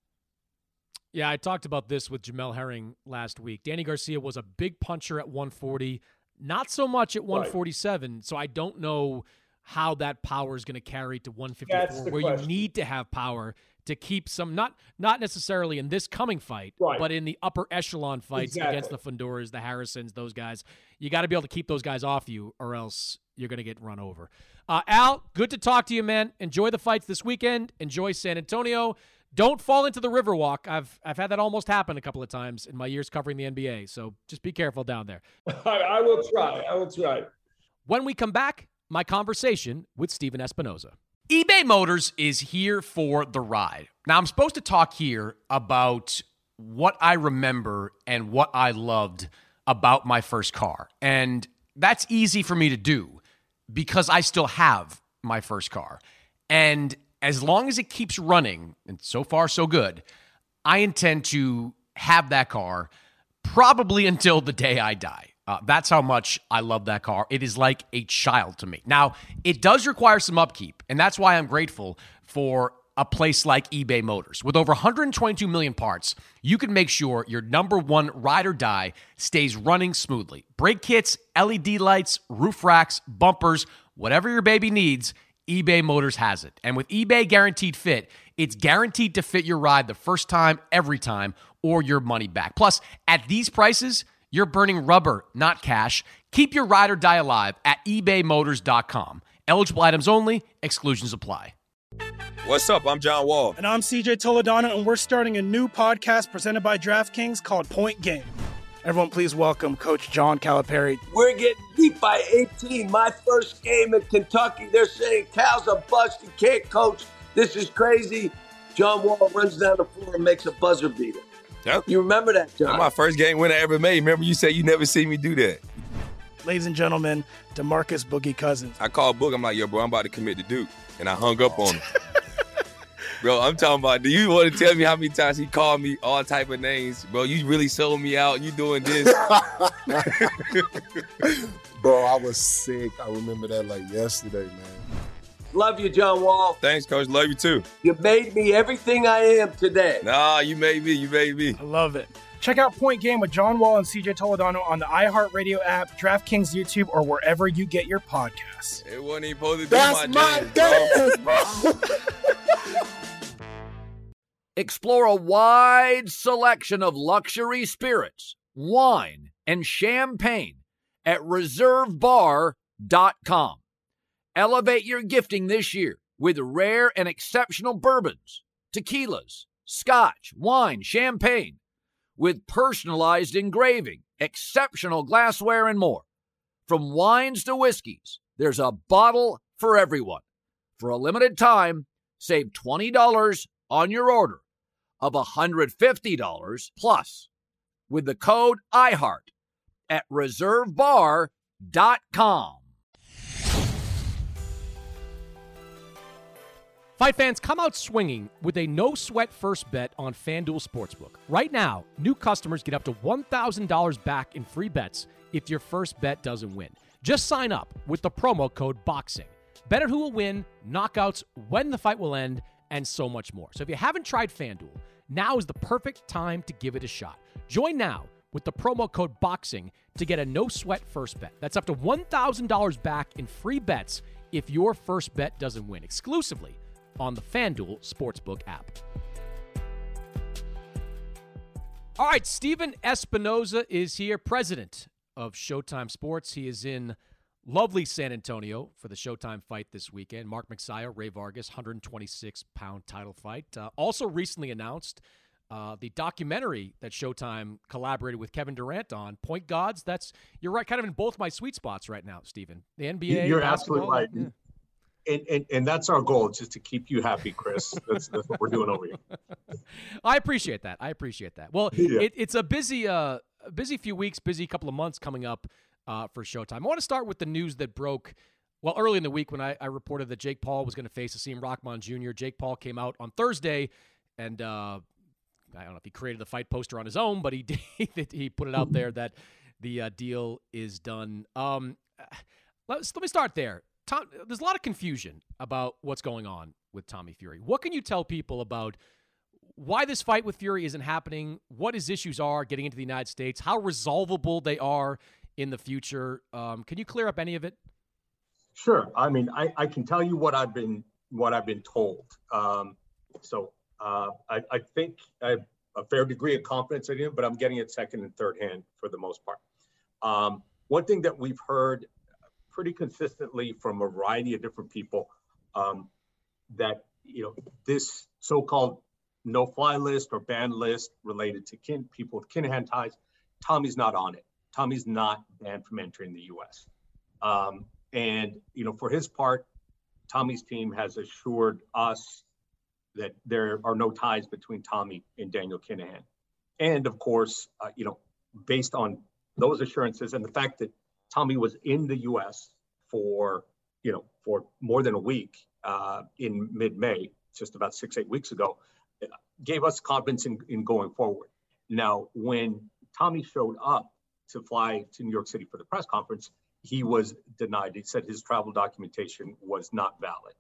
Yeah, I talked about this with Jamel Herring last week. Danny Garcia was a big puncher at one forty, not so much at one forty-seven, right. So I don't know how that power is going to carry to one fifty-four, where question. You need to have power to keep some, not not necessarily in this coming fight, right. but in the upper echelon fights exactly. against the Fundoras, the Harrisons, those guys. You got to be able to keep those guys off you, or else you're going to get run over. Uh, Al, good to talk to you, man. Enjoy the fights this weekend. Enjoy San Antonio. Don't fall into the Riverwalk. I've I've had that almost happen a couple of times in my years covering the N B A, so just be careful down there. I, I will try. I will try. When we come back, my conversation with Stephen Espinoza. eBay Motors is here for the ride. Now, I'm supposed to talk here about what I remember and what I loved about my first car. And that's easy for me to do because I still have my first car. And as long as it keeps running, and so far so good, I intend to have that car probably until the day I die. Uh, that's how much I love that car. It is like a child to me. Now, it does require some upkeep, and that's why I'm grateful for a place like eBay Motors. With over one hundred twenty-two million parts, you can make sure your number one ride or die stays running smoothly. Brake kits, L E D lights, roof racks, bumpers, whatever your baby needs, eBay Motors has it. And with eBay Guaranteed Fit, it's guaranteed to fit your ride the first time, every time, or your money back. Plus, at these prices, you're burning rubber, not cash. Keep your ride or die alive at ebay motors dot com. Eligible items only. Exclusions apply. What's up? I'm John Wall. And I'm C J Toledano, and we're starting a new podcast presented by DraftKings called Point Game. Everyone, please welcome Coach John Calipari. We're getting beat by eighteen. My first game in Kentucky, they're saying Cal's a bust. He can't coach. This is crazy. John Wall runs down the floor and makes a buzzer beater. Yep. You remember that, John? That's my first game winner I ever made. Remember you said you never see me do that. Ladies and gentlemen, DeMarcus Boogie Cousins. I called Boog. I'm like, yo, bro, I'm about to commit to Duke. And I hung up on him. Bro, I'm talking about, do you want to tell me how many times he called me all type of names? Bro, you really sold me out. You doing this. Bro, I was sick. I remember that like yesterday, man. Love you, John Wall. Thanks, Coach. Love you, too. You made me everything I am today. Nah, you made me. You made me. I love it. Check out Point Game with John Wall and C J Toledano on the iHeartRadio app, DraftKings YouTube, or wherever you get your podcasts. It wasn't even supposed to be That's my my dance, bro. Explore a wide selection of luxury spirits, wine, and champagne at reserve bar dot com. Elevate your gifting this year with rare and exceptional bourbons, tequilas, scotch, wine, champagne, with personalized engraving, exceptional glassware, and more. From wines to whiskeys, there's a bottle for everyone. For a limited time, save twenty dollars on your order of one hundred fifty dollars plus with the code IHEART at reserve bar dot com. Fight fans, come out swinging with a no-sweat first bet on FanDuel Sportsbook. Right now, new customers get up to one thousand dollars back in free bets if your first bet doesn't win. Just sign up with the promo code BOXING. Bet on who will win, knockouts, when the fight will end, and so much more. So if you haven't tried FanDuel, now is the perfect time to give it a shot. Join now with the promo code BOXING to get a no-sweat first bet. That's up to one thousand dollars back in free bets if your first bet doesn't win, exclusively on the FanDuel Sportsbook app. All right, Stephen Espinoza is here, president of Showtime Sports. He is in lovely San Antonio for the Showtime fight this weekend. Mark Magsayo, Ray Vargas, one hundred twenty-six pound title fight. Uh, also recently announced uh, the documentary that Showtime collaborated with Kevin Durant on, Point Gods. That's, you're right, kind of in both my sweet spots right now, Stephen. The N B A, You're basketball, absolutely right. Yeah. And, and and that's our goal, just to keep you happy, Chris. That's, that's what we're doing over here. I appreciate that. I appreciate that. Well, yeah. it, it's a busy, uh, busy few weeks, busy couple of months coming up uh, for Showtime. I want to start with the news that broke, well, early in the week when I, I reported that Jake Paul was going to face Hakeem Rahman Junior Jake Paul came out on Thursday, and uh, I don't know if he created the fight poster on his own, but he did, he put it out there that the uh, deal is done. Um, let's, let me start there. Tom, there's a lot of confusion about what's going on with Tommy Fury. What can you tell people about why this fight with Fury isn't happening, what his issues are getting into the United States, how resolvable they are in the future? Um, can you clear up any of it? Sure. I mean, I, I can tell you what I've been what I've been told. Um, so uh, I, I think I have a fair degree of confidence in him, but I'm getting it second and third hand for the most part. Um, one thing that we've heard pretty consistently from a variety of different people, um, that, you know, this so-called no-fly list or ban list related to kin, people with Kinahan ties, Tommy's not on it. Tommy's not banned from entering the U S. Um, and, you know, for his part, Tommy's team has assured us that there are no ties between Tommy and Daniel Kinahan. And of course, uh, you know, based on those assurances and the fact that Tommy was in the U S for, you know, for more than a week uh, in mid-May, just about six, eight weeks ago, gave us confidence in, in going forward. Now, when Tommy showed up to fly to New York City for the press conference, he was denied. He said his travel documentation was not valid.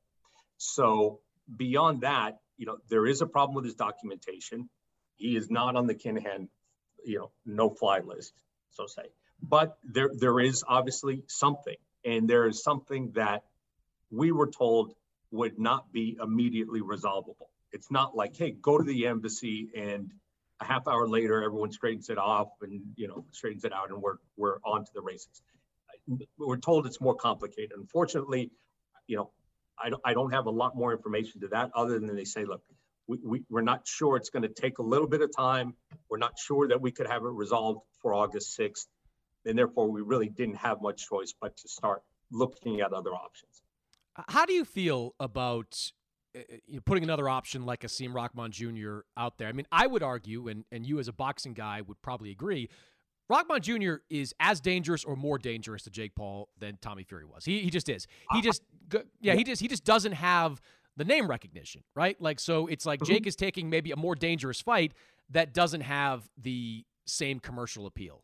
So beyond that, you know, there is a problem with his documentation. He is not on the Kinahan, you know, no-fly list, so say. But there, there is obviously something, and there is something that we were told would not be immediately resolvable. It's not like, hey, go to the embassy and a half hour later, everyone straightens it off and, you know, straightens it out and we're, we're on to the races. We're told it's more complicated. Unfortunately, you know, I don't, I don't have a lot more information to that other than they say, look, we, we, we're not sure it's going to take a little bit of time. We're not sure that we could have it resolved for August sixth. And therefore, we really didn't have much choice but to start looking at other options. How do you feel about uh, putting another option like Hakeem Rahman Junior out there? I mean, I would argue, and, and you as a boxing guy would probably agree, Rahman Junior is as dangerous or more dangerous to Jake Paul than Tommy Fury was. He he just is. He just yeah, he just he just doesn't have the name recognition, right? Like, so it's like Jake is taking maybe a more dangerous fight that doesn't have the same commercial appeal.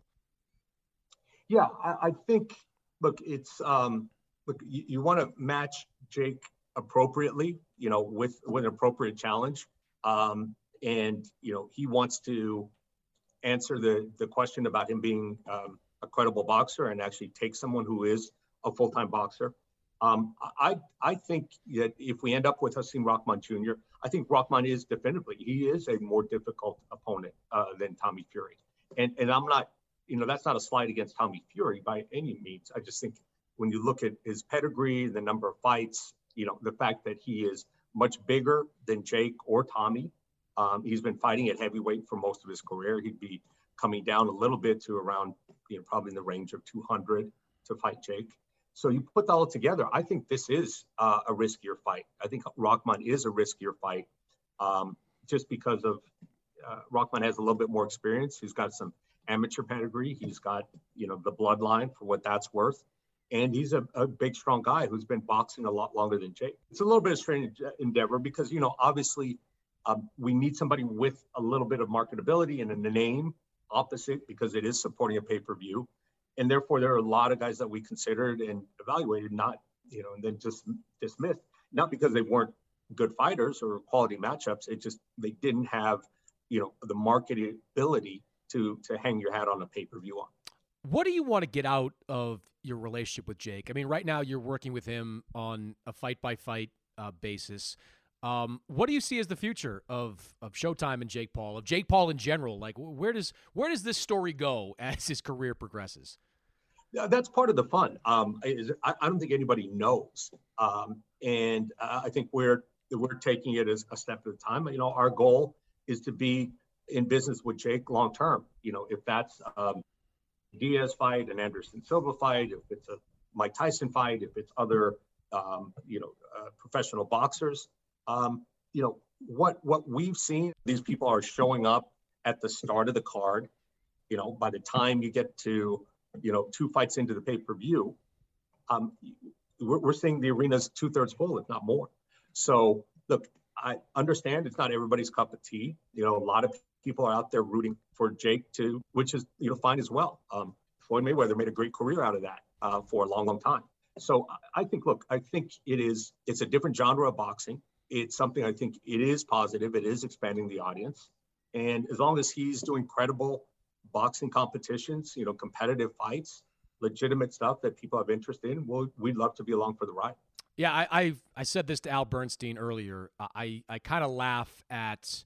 Yeah, I, I think, look, it's, um, look, you, you want to match Jake appropriately, you know, with, with an appropriate challenge. Um, and, you know, he wants to answer the, the question about him being um, a credible boxer and actually take someone who is a full-time boxer. Um, I, I think that if we end up with Hakeem Rahman Junior, I think Rahman is definitively, he is a more difficult opponent uh, than Tommy Fury. And, and I'm not, you know, that's not a slight against Tommy Fury by any means. I just think when you look at his pedigree, the number of fights, you know, the fact that he is much bigger than Jake or Tommy. Um, he's been fighting at heavyweight for most of his career. He'd be coming down a little bit to around, you know, probably in the range of two hundred to fight Jake. So you put that all together, I think this is uh, a riskier fight. I think Rahman is a riskier fight um, just because of uh, Rahman has a little bit more experience. He's got some amateur pedigree. He's got, you know, the bloodline for what that's worth. And he's a, a big, strong guy who's been boxing a lot longer than Jake. It's a little bit of a strange endeavor because, you know, obviously um, we need somebody with a little bit of marketability and a name opposite because it is supporting a pay-per-view. And therefore, there are a lot of guys that we considered and evaluated, not, you know, and then just dismissed, not because they weren't good fighters or quality matchups. It just, they didn't have, you know, the marketability to, to hang your hat on a pay-per-view on. What do you want to get out of your relationship with Jake? I mean, right now you're working with him on a fight-by-fight uh, basis. Um, what do you see as the future of of Showtime and Jake Paul, of Jake Paul in general? Like, where does where does this story go as his career progresses? Yeah, that's part of the fun. Um, is, I, I don't think anybody knows, um, and uh, I think we're we're taking it as a step at a time. You know, our goal is to be in business with Jake long term. You know, if that's um, Diaz fight, an Anderson Silva fight, if it's a Mike Tyson fight, if it's other, um, you know, uh, professional boxers, um, you know, what what we've seen, these people are showing up at the start of the card. You know, by the time you get to, you know, two fights into the pay-per-view, um, we're, we're seeing the arena's two-thirds full, if not more. So, look, I understand it's not everybody's cup of tea. You know, a lot of people are out there rooting for Jake to, which is, you know, fine as well. Um, Floyd Mayweather made a great career out of that uh, for a long, long time. So I think, look, I think it is, it's a different genre of boxing. It's something I think it is positive. It is expanding the audience. And as long as he's doing credible boxing competitions, you know, competitive fights, legitimate stuff that people have interest in, we'll, we'd love to be along for the ride. Yeah, I I've, I said this to Al Bernstein earlier. I, I kind of laugh at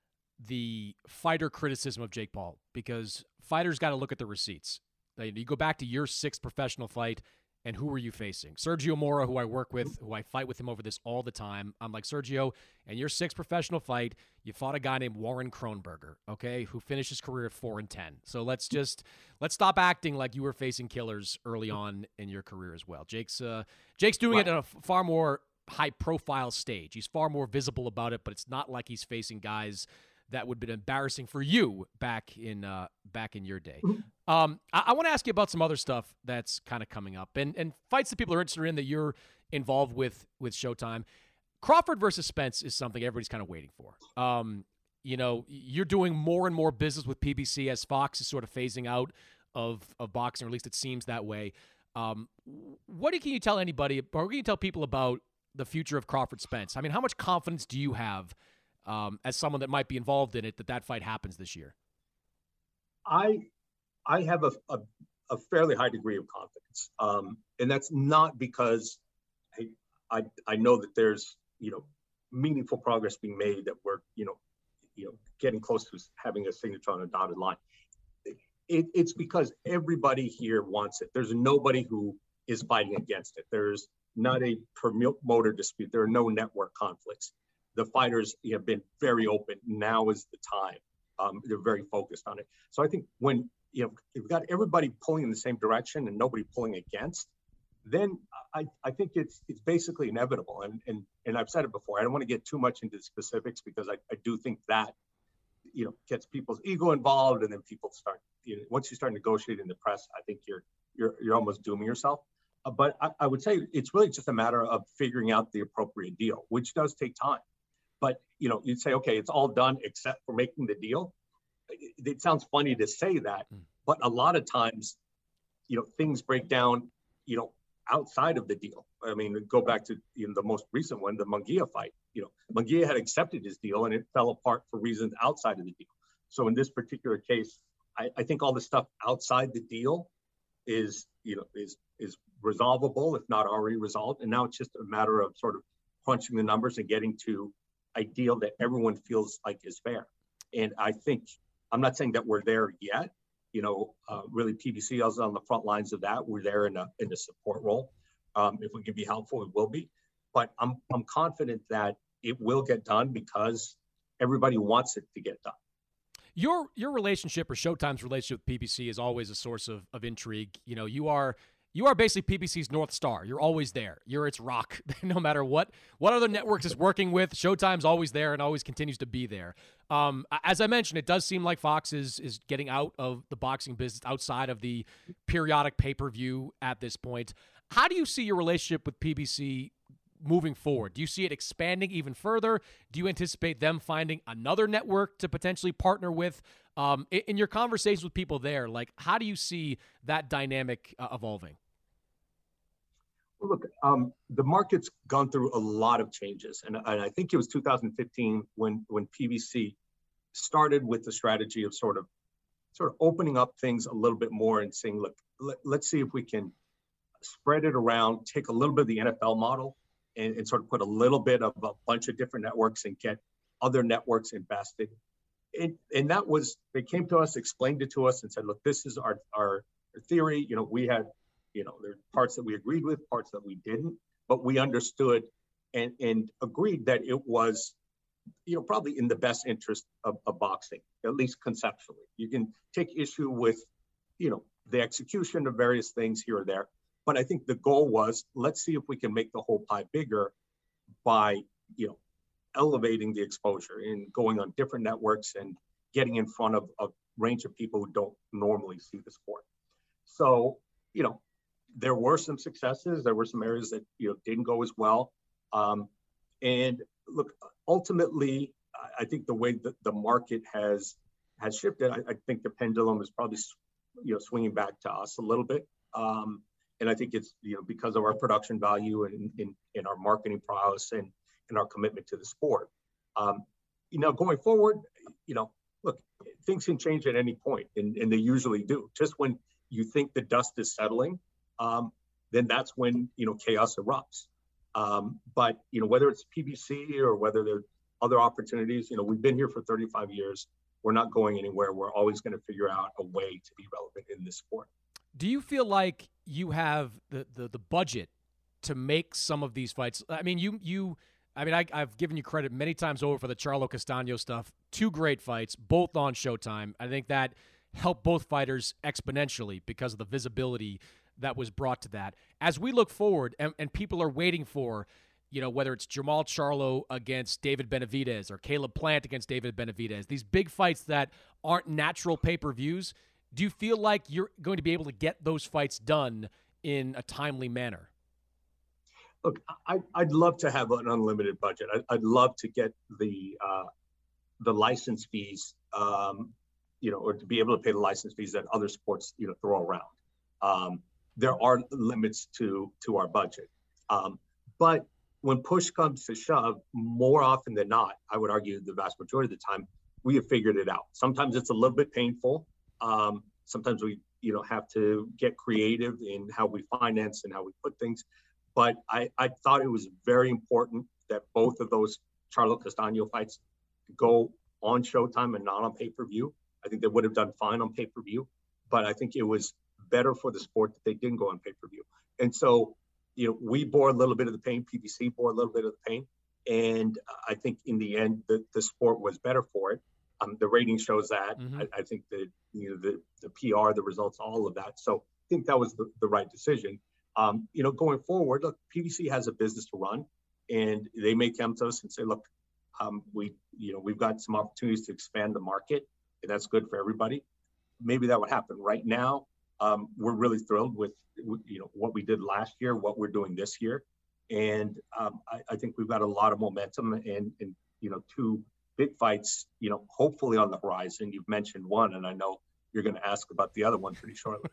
the fighter criticism of Jake Paul because fighters got to look at the receipts. You go back to your sixth professional fight, and who were you facing? Sergio Mora, who I work with, who I fight with him over this all the time. I'm like, Sergio, in your sixth professional fight, you fought a guy named Warren Kronberger, okay, who finished his career at four and ten. So let's just let's stop acting like you were facing killers early on in your career as well. Jake's uh, Jake's doing right. it on a far more high-profile stage. He's far more visible about it, but it's not like he's facing guys that would have been embarrassing for you back in uh, back in your day. Um, I, I want to ask you about some other stuff that's kind of coming up, and and fights that people are interested in that you're involved with with Showtime. Crawford versus Spence is something everybody's kind of waiting for. Um, you know, you're doing more and more business with P B C as Fox is sort of phasing out of of boxing, or at least it seems that way. Um, what can you tell anybody, or what can you tell people about the future of Crawford Spence? I mean, how much confidence do you have Um, as someone that might be involved in it, that that fight happens this year? I I have a, a, a fairly high degree of confidence. Um, and that's not because I, I I know that there's, you know, meaningful progress being made, that we're, you know, you know, getting close to having a signature on a dotted line. It, it's because everybody here wants it. There's nobody who is fighting against it. There's not a promoter dispute. There are no network conflicts. The fighters have been very open. Now is the time. Um, they're very focused on it. So I think when, you know, you've got everybody pulling in the same direction and nobody pulling against, then I, I think it's it's basically inevitable. And and and I've said it before. I don't want to get too much into the specifics because I, I do think that, you know, gets people's ego involved, and then people start, you know, once you start negotiating in the press, I think you're you're you're almost dooming yourself. Uh, but I, I would say it's really just a matter of figuring out the appropriate deal, which does take time. But, you know, you'd say, okay, it's all done except for making the deal. It, it sounds funny to say that, mm. but a lot of times, you know, things break down, you know, outside of the deal. I mean, go back to, you know, the most recent one, the Munguia fight. You know, Munguia had accepted his deal and it fell apart for reasons outside of the deal. So in this particular case, I, I think all the stuff outside the deal is, you know, is is resolvable, if not already resolved. And now it's just a matter of sort of crunching the numbers and getting to a deal that everyone feels like is fair. And I think, I'm not saying that we're there yet. You know, uh, really P B C is on the front lines of that. We're there in a in a support role. Um, if we can be helpful, it will be. But I'm I'm confident that it will get done because everybody wants it to get done. Your your relationship, or Showtime's relationship with P B C, is always a source of of intrigue. You know, you are you are basically P B C's North Star. You're always there. You're its rock. No matter what what other networks is working with, Showtime's always there and always continues to be there. Um, as I mentioned, it does seem like Fox is is getting out of the boxing business, outside of the periodic pay-per-view at this point. How do you see your relationship with P B C moving forward? Do you see it expanding even further? Do you anticipate them finding another network to potentially partner with? Um, in, in your conversations with people there, like, how do you see that dynamic uh, evolving? Well, look, um, the market's gone through a lot of changes, and, and I think it was two thousand fifteen when when P B C started with the strategy of sort of sort of opening up things a little bit more and saying, look, let, let's see if we can spread it around, take a little bit of the N F L model, and, and sort of put a little bit of a bunch of different networks and get other networks invested. And, and that was, they came to us, explained it to us, and said, look, this is our, our theory. You know, we had, you know, there are parts that we agreed with, parts that we didn't, but we understood and, and agreed that it was, you know, probably in the best interest of, of boxing, at least conceptually. You can take issue with, you know, the execution of various things here or there. But I think the goal was, let's see if we can make the whole pie bigger by, you know, elevating the exposure and going on different networks and getting in front of a range of people who don't normally see the sport. So, you know, there were some successes. There were some areas that, you know, didn't go as well. Um, and look, ultimately, I think the way that the market has has shifted, I, I think the pendulum is probably, you know, swinging back to us a little bit. Um, and I think it's, you know, because of our production value and in, in our marketing prowess and, and our commitment to the sport. Um, you know, going forward, you know, look, things can change at any point, and, and they usually do. Just when you think the dust is settling, um, then that's when, you know, chaos erupts. Um, but, you know, whether it's P B C or whether there are other opportunities, you know, we've been here for thirty-five years. We're not going anywhere. We're always going to figure out a way to be relevant in this sport. Do you feel like you have the, the, the budget to make some of these fights? I mean, you, you, I mean, I, I've given you credit many times over for the Charlo Castaño stuff. Two great fights, both on Showtime. I think that helped both fighters exponentially because of the visibility that was brought to that. As we look forward, and, and people are waiting for, you know, whether it's Jermall Charlo against David Benavidez or Caleb Plant against David Benavidez, these big fights that aren't natural pay-per-views, do you feel like you're going to be able to get those fights done in a timely manner? Look, I, I'd love to have an unlimited budget. I, I'd love to get the uh, the license fees, um, you know, or to be able to pay the license fees that other sports, you know, throw around. Um, there are limits to to our budget, um, but when push comes to shove, more often than not, I would argue the vast majority of the time, we have figured it out. Sometimes it's a little bit painful. Um, sometimes we, you know, have to get creative in how we finance and how we put things. But I, I thought it was very important that both of those Charlo Castaño fights go on Showtime and not on pay-per-view. I think they would have done fine on pay-per-view, but I think it was better for the sport that they didn't go on pay-per-view. And so, you know, we bore a little bit of the pain, P B C bore a little bit of the pain. And I think in the end, the, the sport was better for it. Um, the rating shows that. Mm-hmm. I, I think that, you know, the, the P R, the results, all of that. So I think that was the, the right decision. Um, you know, going forward, look, P B C has a business to run, and they may come to us and say, look, um, we, you know, we've got some opportunities to expand the market, and that's good for everybody. Maybe that would happen. Right now, um, we're really thrilled with, with, you know, what we did last year, what we're doing this year. And um, I, I think we've got a lot of momentum and, and, you know, two big fights, you know, hopefully on the horizon. You've mentioned one, and I know you're going to ask about the other one pretty shortly.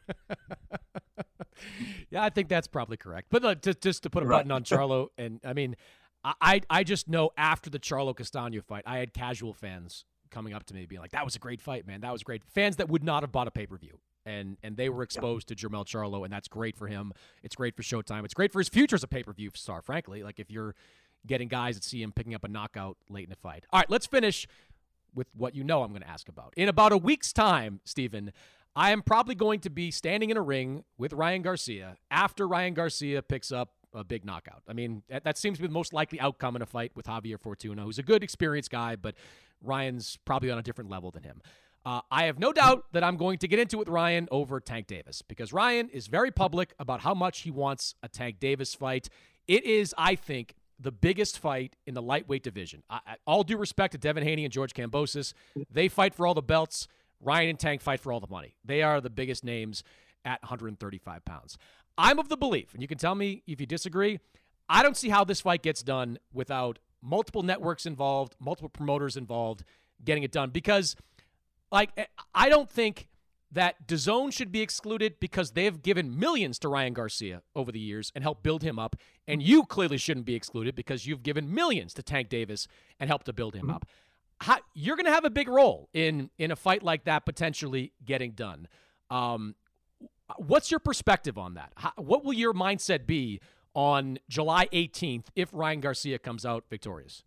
Yeah, I think that's probably correct. But look, just, just to put a right. button on Charlo, and I mean, I I just know after the Charlo Castaño fight, I had casual fans coming up to me being like, that was a great fight, man. That was great. Fans that would not have bought a pay-per-view. And and they were exposed yeah. to Jermall Charlo, and that's great for him. It's great for Showtime. It's great for his future as a pay-per-view star, frankly. Like if you're getting guys that see him picking up a knockout late in a fight. All right, let's finish with what you know I'm going to ask about. In about a week's time, Stephen, I am probably going to be standing in a ring with Ryan Garcia after Ryan Garcia picks up a big knockout. I mean, that, that seems to be the most likely outcome in a fight with Javier Fortuna, who's a good, experienced guy, but Ryan's probably on a different level than him. Uh, I have no doubt that I'm going to get into it with Ryan over Tank Davis because Ryan is very public about how much he wants a Tank Davis fight. It is, I think, the biggest fight in the lightweight division. I, I, all due respect to Devin Haney and George Kambosos, they fight for all the belts. Ryan and Tank fight for all the money. They are the biggest names at one hundred thirty-five pounds. I'm of the belief, and you can tell me if you disagree, I don't see how this fight gets done without multiple networks involved, multiple promoters involved, getting it done. Because, like, I don't think that DAZN should be excluded because they've given millions to Ryan Garcia over the years and helped build him up. And you clearly shouldn't be excluded because you've given millions to Tank Davis and helped to build him mm-hmm. up. How, you're going to have a big role in, in a fight like that potentially getting done. Um, what's your perspective on that? How, what will your mindset be on July eighteenth if Ryan Garcia comes out victorious?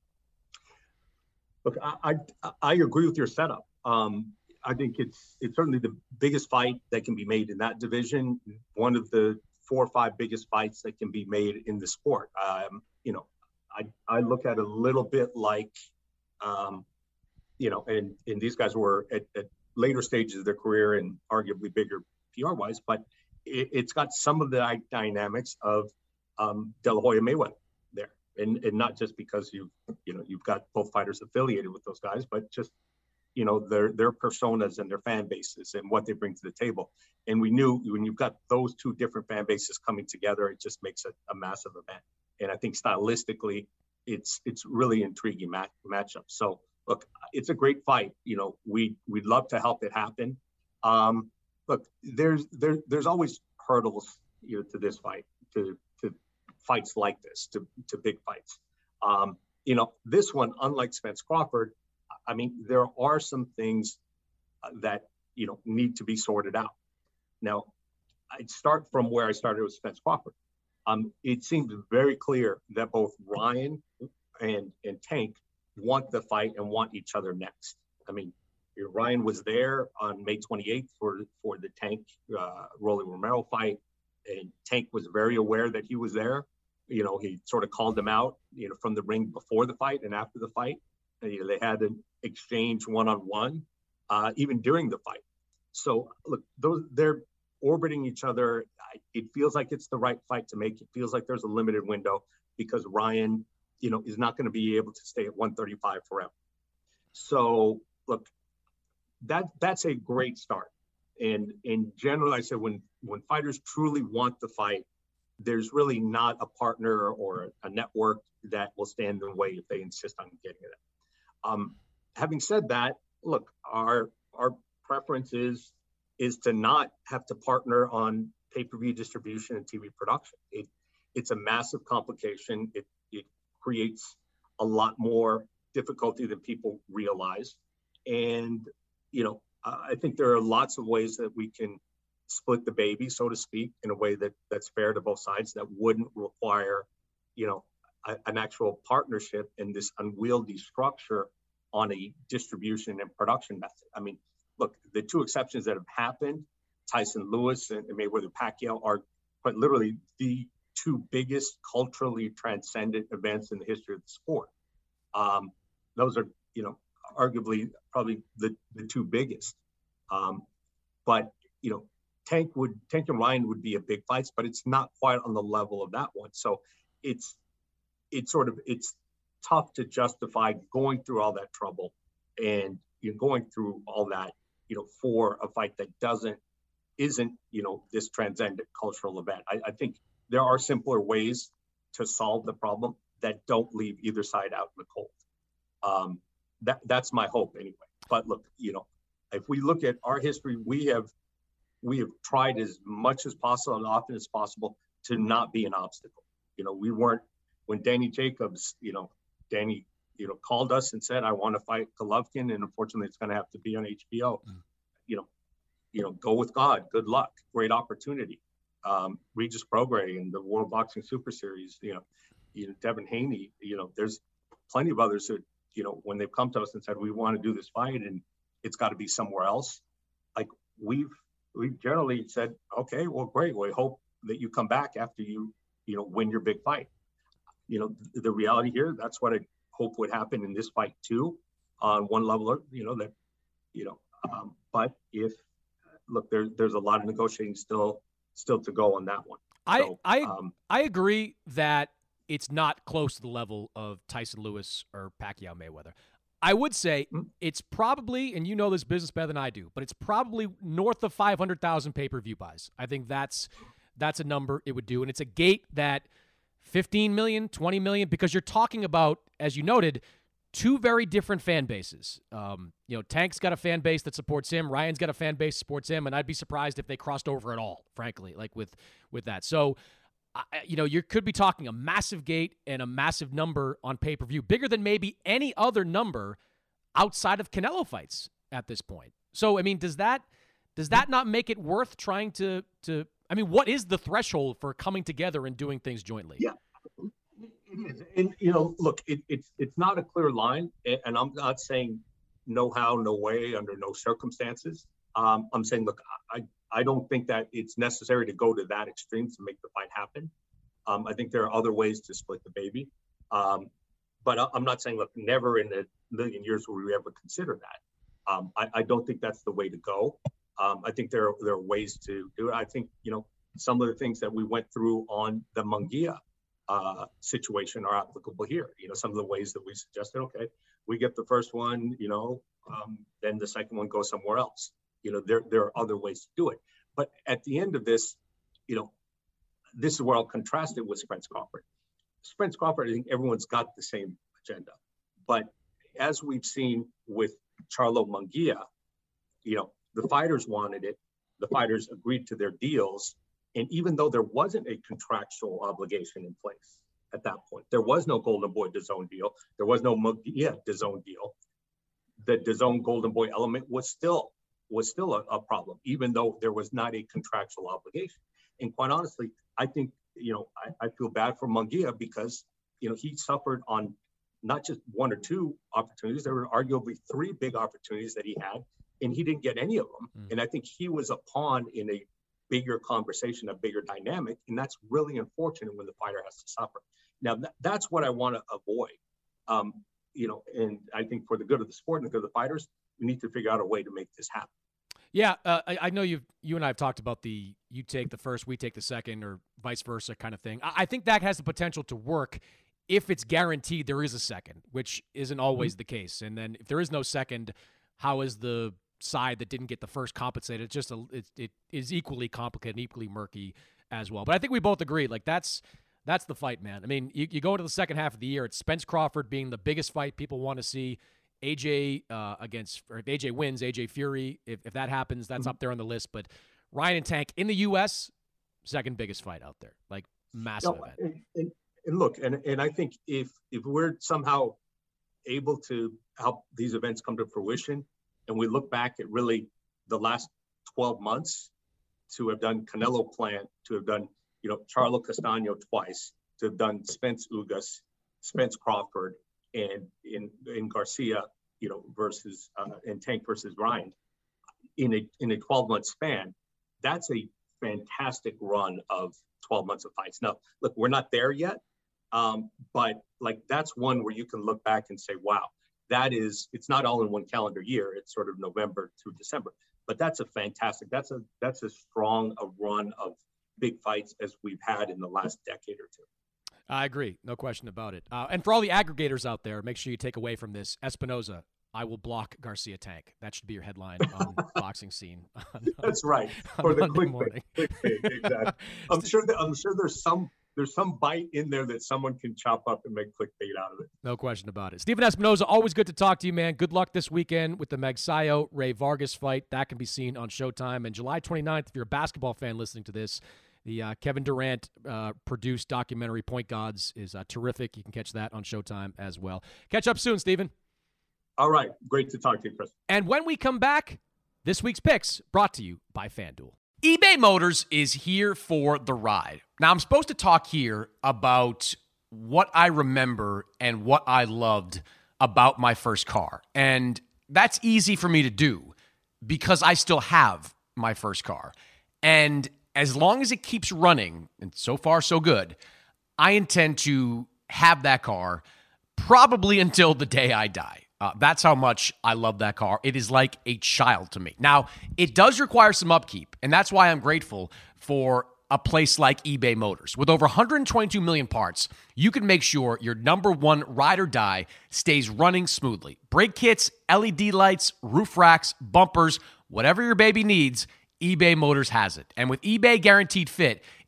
Look, I I, I agree with your setup. Um, I think it's it's certainly the biggest fight that can be made in that division. One of the four or five biggest fights that can be made in the sport. Um, you know, I I look at it a little bit like, um, you know, and and these guys were at, at later stages of their career and arguably bigger P R wise, but it, it's got some of the dynamics of um, De La Hoya Mayweather there, and and not just because you you know you've got both fighters affiliated with those guys, but just you know their their personas and their fan bases and what they bring to the table. And we knew when you've got those two different fan bases coming together, it just makes it a massive event. And I think stylistically, it's it's really intriguing match matchup. So look, it's a great fight. You know, we we'd love to help it happen. Um, look, there's there there's always hurdles, you know, to this fight, to to fights like this, to to big fights. Um, you know, this one, unlike Spence Crawford, I mean, there are some things that you know need to be sorted out. Now, I'd start from where I started with Spence Crawford. Um, it seems very clear that both Ryan and and Tank want the fight and want each other next. I mean, Ryan was there on May twenty-eighth for for the Tank uh, Rolly Romero fight, and Tank was very aware that he was there. You know, he sort of called him out, you know, from the ring before the fight and after the fight. And, you know, they had an exchange one-on-one, uh, even during the fight. So look, those they're orbiting each other. It feels like it's the right fight to make. It feels like there's a limited window because Ryan, you know, is not going to be able to stay at one thirty-five forever. So look, that that's a great start. And in general, I said when when fighters truly want the fight, there's really not a partner or a network that will stand in the way if they insist on getting it. Um, having said that, look, our our preference is is to not have to partner on pay-per-view distribution and T V production. It it's a massive complication. It it creates a lot more difficulty than people realize. And you know, I think there are lots of ways that we can split the baby, so to speak, in a way that that's fair to both sides, that wouldn't require, you know, a, an actual partnership in this unwieldy structure on a distribution and production method. I mean, look, the two exceptions that have happened, Tyson Lewis and Mayweather Pacquiao, are quite literally the two biggest culturally transcendent events in the history of the sport. Um, those are, you know, arguably probably the, the two biggest. Um, but, you know, Tank would Tank and Ryan would be a big fight, but it's not quite on the level of that one. So it's it's sort of it's tough to justify going through all that trouble and you know, going through all that, you know, for a fight that doesn't isn't, you know, this transcendent cultural event. I, I think there are simpler ways to solve the problem that don't leave either side out in the cold. Um, that that's my hope anyway. But look, you know, if we look at our history, we have we have tried as much as possible and often as possible to not be an obstacle. You know, we weren't when Danny Jacobs, you know, Danny, you know, called us and said, I want to fight Golovkin, and unfortunately it's going to have to be on H B O. Mm. You know, you know, go with God. Good luck. Great opportunity. Um, Regis Prograis in the World Boxing Super Series, you know, you know, Devin Haney, you know, there's plenty of others who, you know, when they've come to us and said, we want to do this fight and it's got to be somewhere else. Like we've, we've generally said, okay, well, great. We hope that you come back after you, you know, win your big fight. You know, the, the reality here, that's what I hope would happen in this fight too, on one level, you know, that, you know, um, but if, look, there's, there's a lot of negotiating still, still to go on that one. I, so, I, um, I agree that it's not close to the level of Tyson Lewis or Pacquiao Mayweather. I would say it's probably, and you know this business better than I do, but it's probably north of five hundred thousand pay-per-view buys. I think that's that's a number it would do. And it's a gate that fifteen million, twenty million, because you're talking about, as you noted, two very different fan bases. Um, you know, Tank's got a fan base that supports him. Ryan's got a fan base that supports him. And I'd be surprised if they crossed over at all, frankly, like with, with that. So, uh, you know, you could be talking a massive gate and a massive number on pay-per-view, bigger than maybe any other number outside of Canelo fights at this point. So, I mean, does that does that not make it worth trying to, to I mean, what is the threshold for coming together and doing things jointly? Yeah. It is. And, you know, look, it, it's it's not a clear line, and I'm not saying no how, no way, under no circumstances. Um, I'm saying, look, I, I don't think that it's necessary to go to that extreme to make the fight happen. Um, I think there are other ways to split the baby. Um, but I'm not saying, look, never in a million years will we ever consider that. Um, I, I don't think that's the way to go. Um, I think there are, there are ways to do it. I think, you know, some of the things that we went through on the Munguia uh, situation are applicable here. You know, some of the ways that we suggested, okay, we get the first one, you know, um, then the second one goes somewhere else. You know, there, there are other ways to do it. But at the end of this, you know, this is where I'll contrast it with Spence Crawford. Spence Crawford, I think everyone's got the same agenda. But as we've seen with Charlo Munguia, you know, the fighters wanted it. The fighters agreed to their deals. And even though there wasn't a contractual obligation in place at that point, there was no Golden Boy DAZN deal. There was no Munguia DAZN deal. The DAZN Golden Boy element was still was still a, a problem, even though there was not a contractual obligation. And quite honestly, I think, you know, I, I feel bad for Munguia because, you know, he suffered on not just one or two opportunities. There were arguably three big opportunities that he had, and he didn't get any of them. Mm. And I think he was a pawn in a bigger conversation, a bigger dynamic. And that's really unfortunate when the fighter has to suffer. Now, th- that's what I want to avoid. Um, you know, and I think for the good of the sport and the good of the fighters, we need to figure out a way to make this happen. Yeah, uh, I, I know you you and I have talked about the you take the first, we take the second, or vice versa kind of thing. I, I think that has the potential to work if it's guaranteed there is a second, which isn't always mm-hmm. the case. And then if there is no second, how is the side that didn't get the first compensated? It's just a, it, it is equally complicated, equally murky as well. But I think we both agree, like that's that's the fight, man. I mean, you, you go into the second half of the year, it's Spence Crawford being the biggest fight people want to see. A J uh, against, or if A J wins, A J Fury, if, if that happens, that's mm-hmm. up there on the list. But Ryan and Tank in the U S, second biggest fight out there, like massive no, event. And, and, and look, and, and I think if if we're somehow able to help these events come to fruition, and we look back at really the last twelve months to have done Canelo Plant, to have done, you know, Charlo Castaño twice, to have done Spence Ugas, Spence Crawford, and in in Garcia, you know, versus uh, and Tank versus Ryan, in a in a twelve month span, that's a fantastic run of twelve months of fights. Now, look, we're not there yet, um, but like that's one where you can look back and say, wow, that is, it's not all in one calendar year. It's sort of November through December, but that's a fantastic, that's a that's as strong a run of big fights as we've had in the last decade or two. I agree. No question about it. Uh, and for all the aggregators out there, make sure you take away from this, Espinoza, I will block Garcia Tank. That should be your headline on Boxing Scene. On, That's right. For the clickbait. Exactly. I'm sure that, I'm sure there's some there's some bite in there that someone can chop up and make clickbait out of it. No question about it. Stephen Espinoza, always good to talk to you, man. Good luck this weekend with the Magsayo Ray Vargas fight. That can be seen on Showtime. And July twenty-ninth, if you're a basketball fan listening to this, the uh, Kevin Durant uh, produced documentary Point Gods is uh, terrific. You can catch that on Showtime as well. Catch up soon, Stephen. All right. Great to talk to you, Chris. And when we come back, this week's picks brought to you by FanDuel. eBay Motors is here for the ride. Now, I'm supposed to talk here about what I remember and what I loved about my first car. And that's easy for me to do because I still have my first car. And as long as it keeps running, and so far so good, I intend to have that car probably until the day I die. Uh, that's how much I love that car. It is like a child to me. Now, it does require some upkeep, and that's why I'm grateful for a place like eBay Motors. With over one hundred twenty-two million parts, you can make sure your number one ride or die stays running smoothly. Brake kits, L E D lights, roof racks, bumpers, whatever your baby needs, eBay Motors has it. And with eBay Guaranteed Fit,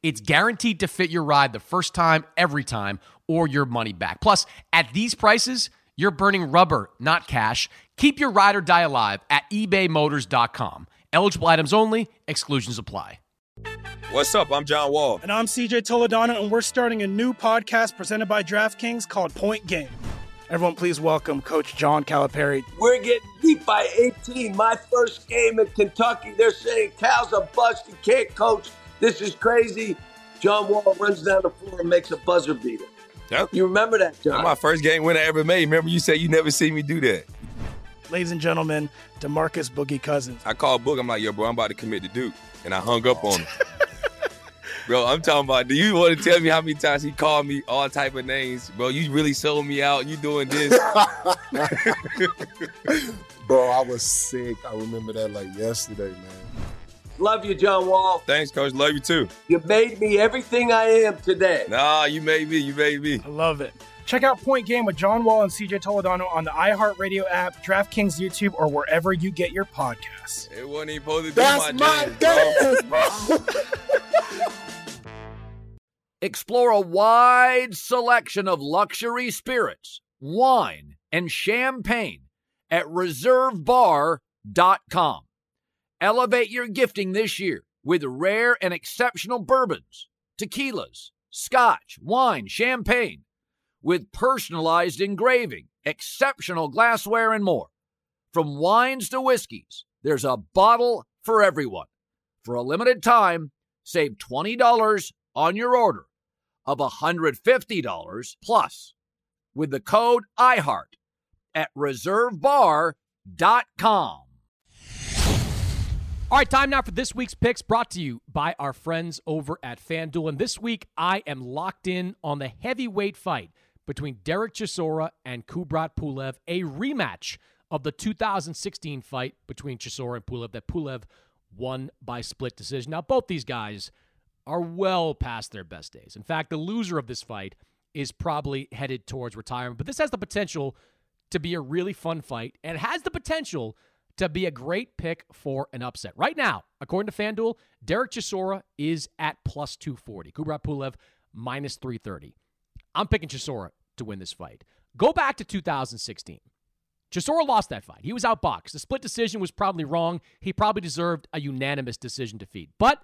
It's guaranteed to fit your ride the first time, every time, or your money back. Plus, at these prices, you're burning rubber, not cash. Keep your ride or die alive at ebay motors dot com. Eligible items only. Exclusions apply. What's up? I'm John Wall. And I'm C J Toledano, and we're starting a new podcast presented by DraftKings called Point Game. Everyone, please welcome Coach John Calipari. We're getting beat by eighteen. My first game in Kentucky, they're saying Cal's a bust. He can't coach. This is crazy. John Wall runs down the floor and makes a buzzer beater. Yep. You remember that, John? That's my first game win I ever made. Remember you said you never seen me do that. Ladies and gentlemen, DeMarcus Boogie Cousins. I called Boog. I'm like, yo, bro, I'm about to commit to Duke. And I hung up on him. Bro, I'm talking about, do you want to tell me how many times he called me all type of names? Bro, you really sold me out. You doing this. Bro, I was sick. I remember that like yesterday, man. Love you, John Wall. Thanks, Coach. Love you, too. You made me everything I am today. Nah, you made me. You made me. I love it. Check out Point Game with John Wall and C J Toledano on the iHeartRadio app, DraftKings YouTube, or wherever you get your podcasts. It wasn't even supposed to be That's my, my game, bro. Explore a wide selection of luxury spirits, wine, and champagne at reserve bar dot com. Elevate your gifting this year with rare and exceptional bourbons, tequilas, scotch, wine, champagne, with personalized engraving, exceptional glassware, and more. From wines to whiskeys, there's a bottle for everyone. For a limited time, save twenty dollars on your order of one hundred fifty dollars plus with the code iHeart at reserve bar dot com. All right, time now for this week's picks, brought to you by our friends over at FanDuel. And this week, I am locked in on the heavyweight fight between Derek Chisora and Kubrat Pulev, a rematch of the two thousand sixteen fight between Chisora and Pulev that Pulev won by split decision. Now, both these guys are well past their best days. In fact, the loser of this fight is probably headed towards retirement. But this has the potential to be a really fun fight, and it has the potential to be a great pick for an upset. Right now, according to FanDuel, Derek Chisora is at plus two forty. Kubrat Pulev, minus three thirty. I'm picking Chisora to win this fight. Go back to two thousand sixteen. Chisora lost that fight. He was outboxed. The split decision was probably wrong. He probably deserved a unanimous decision defeat. But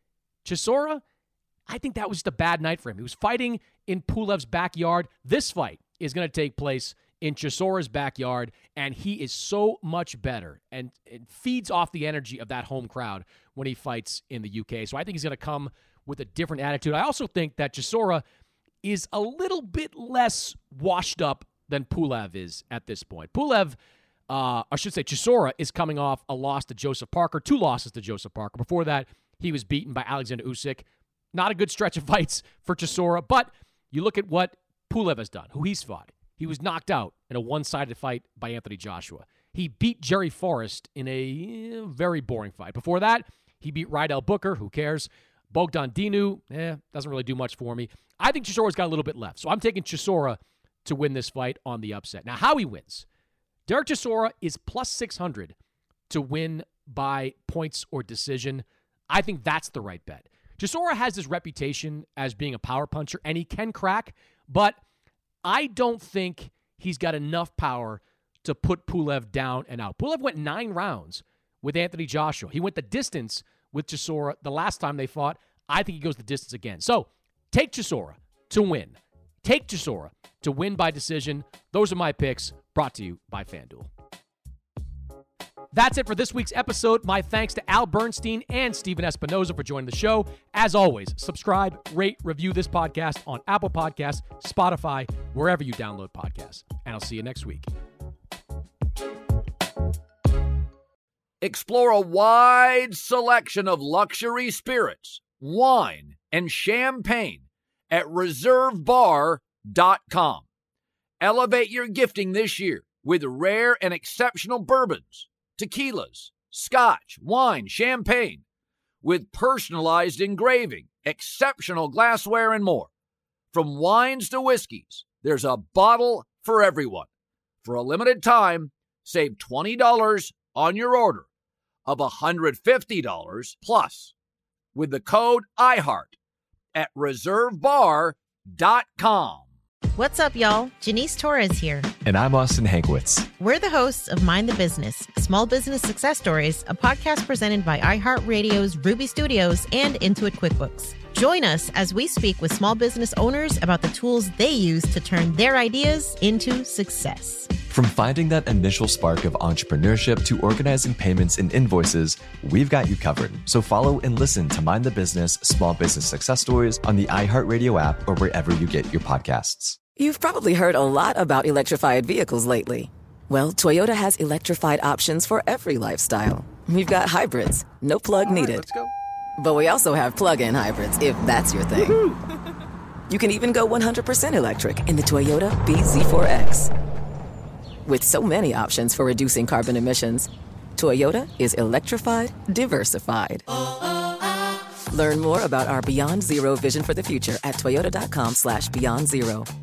Chisora, I think that was just a bad night for him. He was fighting in Pulev's backyard. This fight is going to take place in Chisora's backyard, and he is so much better and it feeds off the energy of that home crowd when he fights in the U K. So I think he's going to come with a different attitude. I also think that Chisora is a little bit less washed up than Pulev is at this point. Pulev, uh, I should say Chisora, is coming off a loss to Joseph Parker, two losses to Joseph Parker. Before that, he was beaten by Alexander Usyk. Not a good stretch of fights for Chisora, but you look at what Pulev has done, who he's fought. He was knocked out in a one-sided fight by Anthony Joshua. He beat Jerry Forrest in a very boring fight. Before that, he beat Rydell Booker. Who cares? Bogdan Dinu, eh, doesn't really do much for me. I think Chisora's got a little bit left, so I'm taking Chisora to win this fight on the upset. Now, how he wins. Derek Chisora is plus six hundred to win by points or decision. I think that's the right bet. Chisora has his reputation as being a power puncher, and he can crack, but I don't think he's got enough power to put Pulev down and out. Pulev went nine rounds with Anthony Joshua. He went the distance with Chisora the last time they fought. I think he goes the distance again. So take Chisora to win. Take Chisora to win by decision. Those are my picks, brought to you by FanDuel. That's it for this week's episode. My thanks to Al Bernstein and Steven Espinoza for joining the show. As always, subscribe, rate, review this podcast on Apple Podcasts, Spotify, wherever you download podcasts. And I'll see you next week. Explore a wide selection of luxury spirits, wine, and champagne at reserve bar dot com. Elevate your gifting this year with rare and exceptional bourbons, tequilas, scotch, wine, champagne, with personalized engraving, exceptional glassware, and more. From wines to whiskeys, there's a bottle for everyone. For a limited time, save twenty dollars on your order of one hundred fifty dollars plus with the code iHeart at reserve bar dot com. What's up, y'all? Janice Torres here. And I'm Austin Hankwitz. We're the hosts of Mind the Business, Small Business Success Stories, a podcast presented by iHeartRadio's Ruby Studios and Intuit QuickBooks. Join us as we speak with small business owners about the tools they use to turn their ideas into success. From finding that initial spark of entrepreneurship to organizing payments and invoices, we've got you covered. So follow and listen to Mind the Business Small Business Success Stories on the iHeartRadio app or wherever you get your podcasts. You've probably heard a lot about electrified vehicles lately. Well, Toyota has electrified options for every lifestyle. We've got hybrids, no plug All right, needed. let's go. But we also have plug-in hybrids, if that's your thing. Woo-hoo. You can even go one hundred percent electric in the Toyota B Z four X. With so many options for reducing carbon emissions, Toyota is electrified, diversified. Learn more about our Beyond Zero vision for the future at toyota.com slash beyond zero.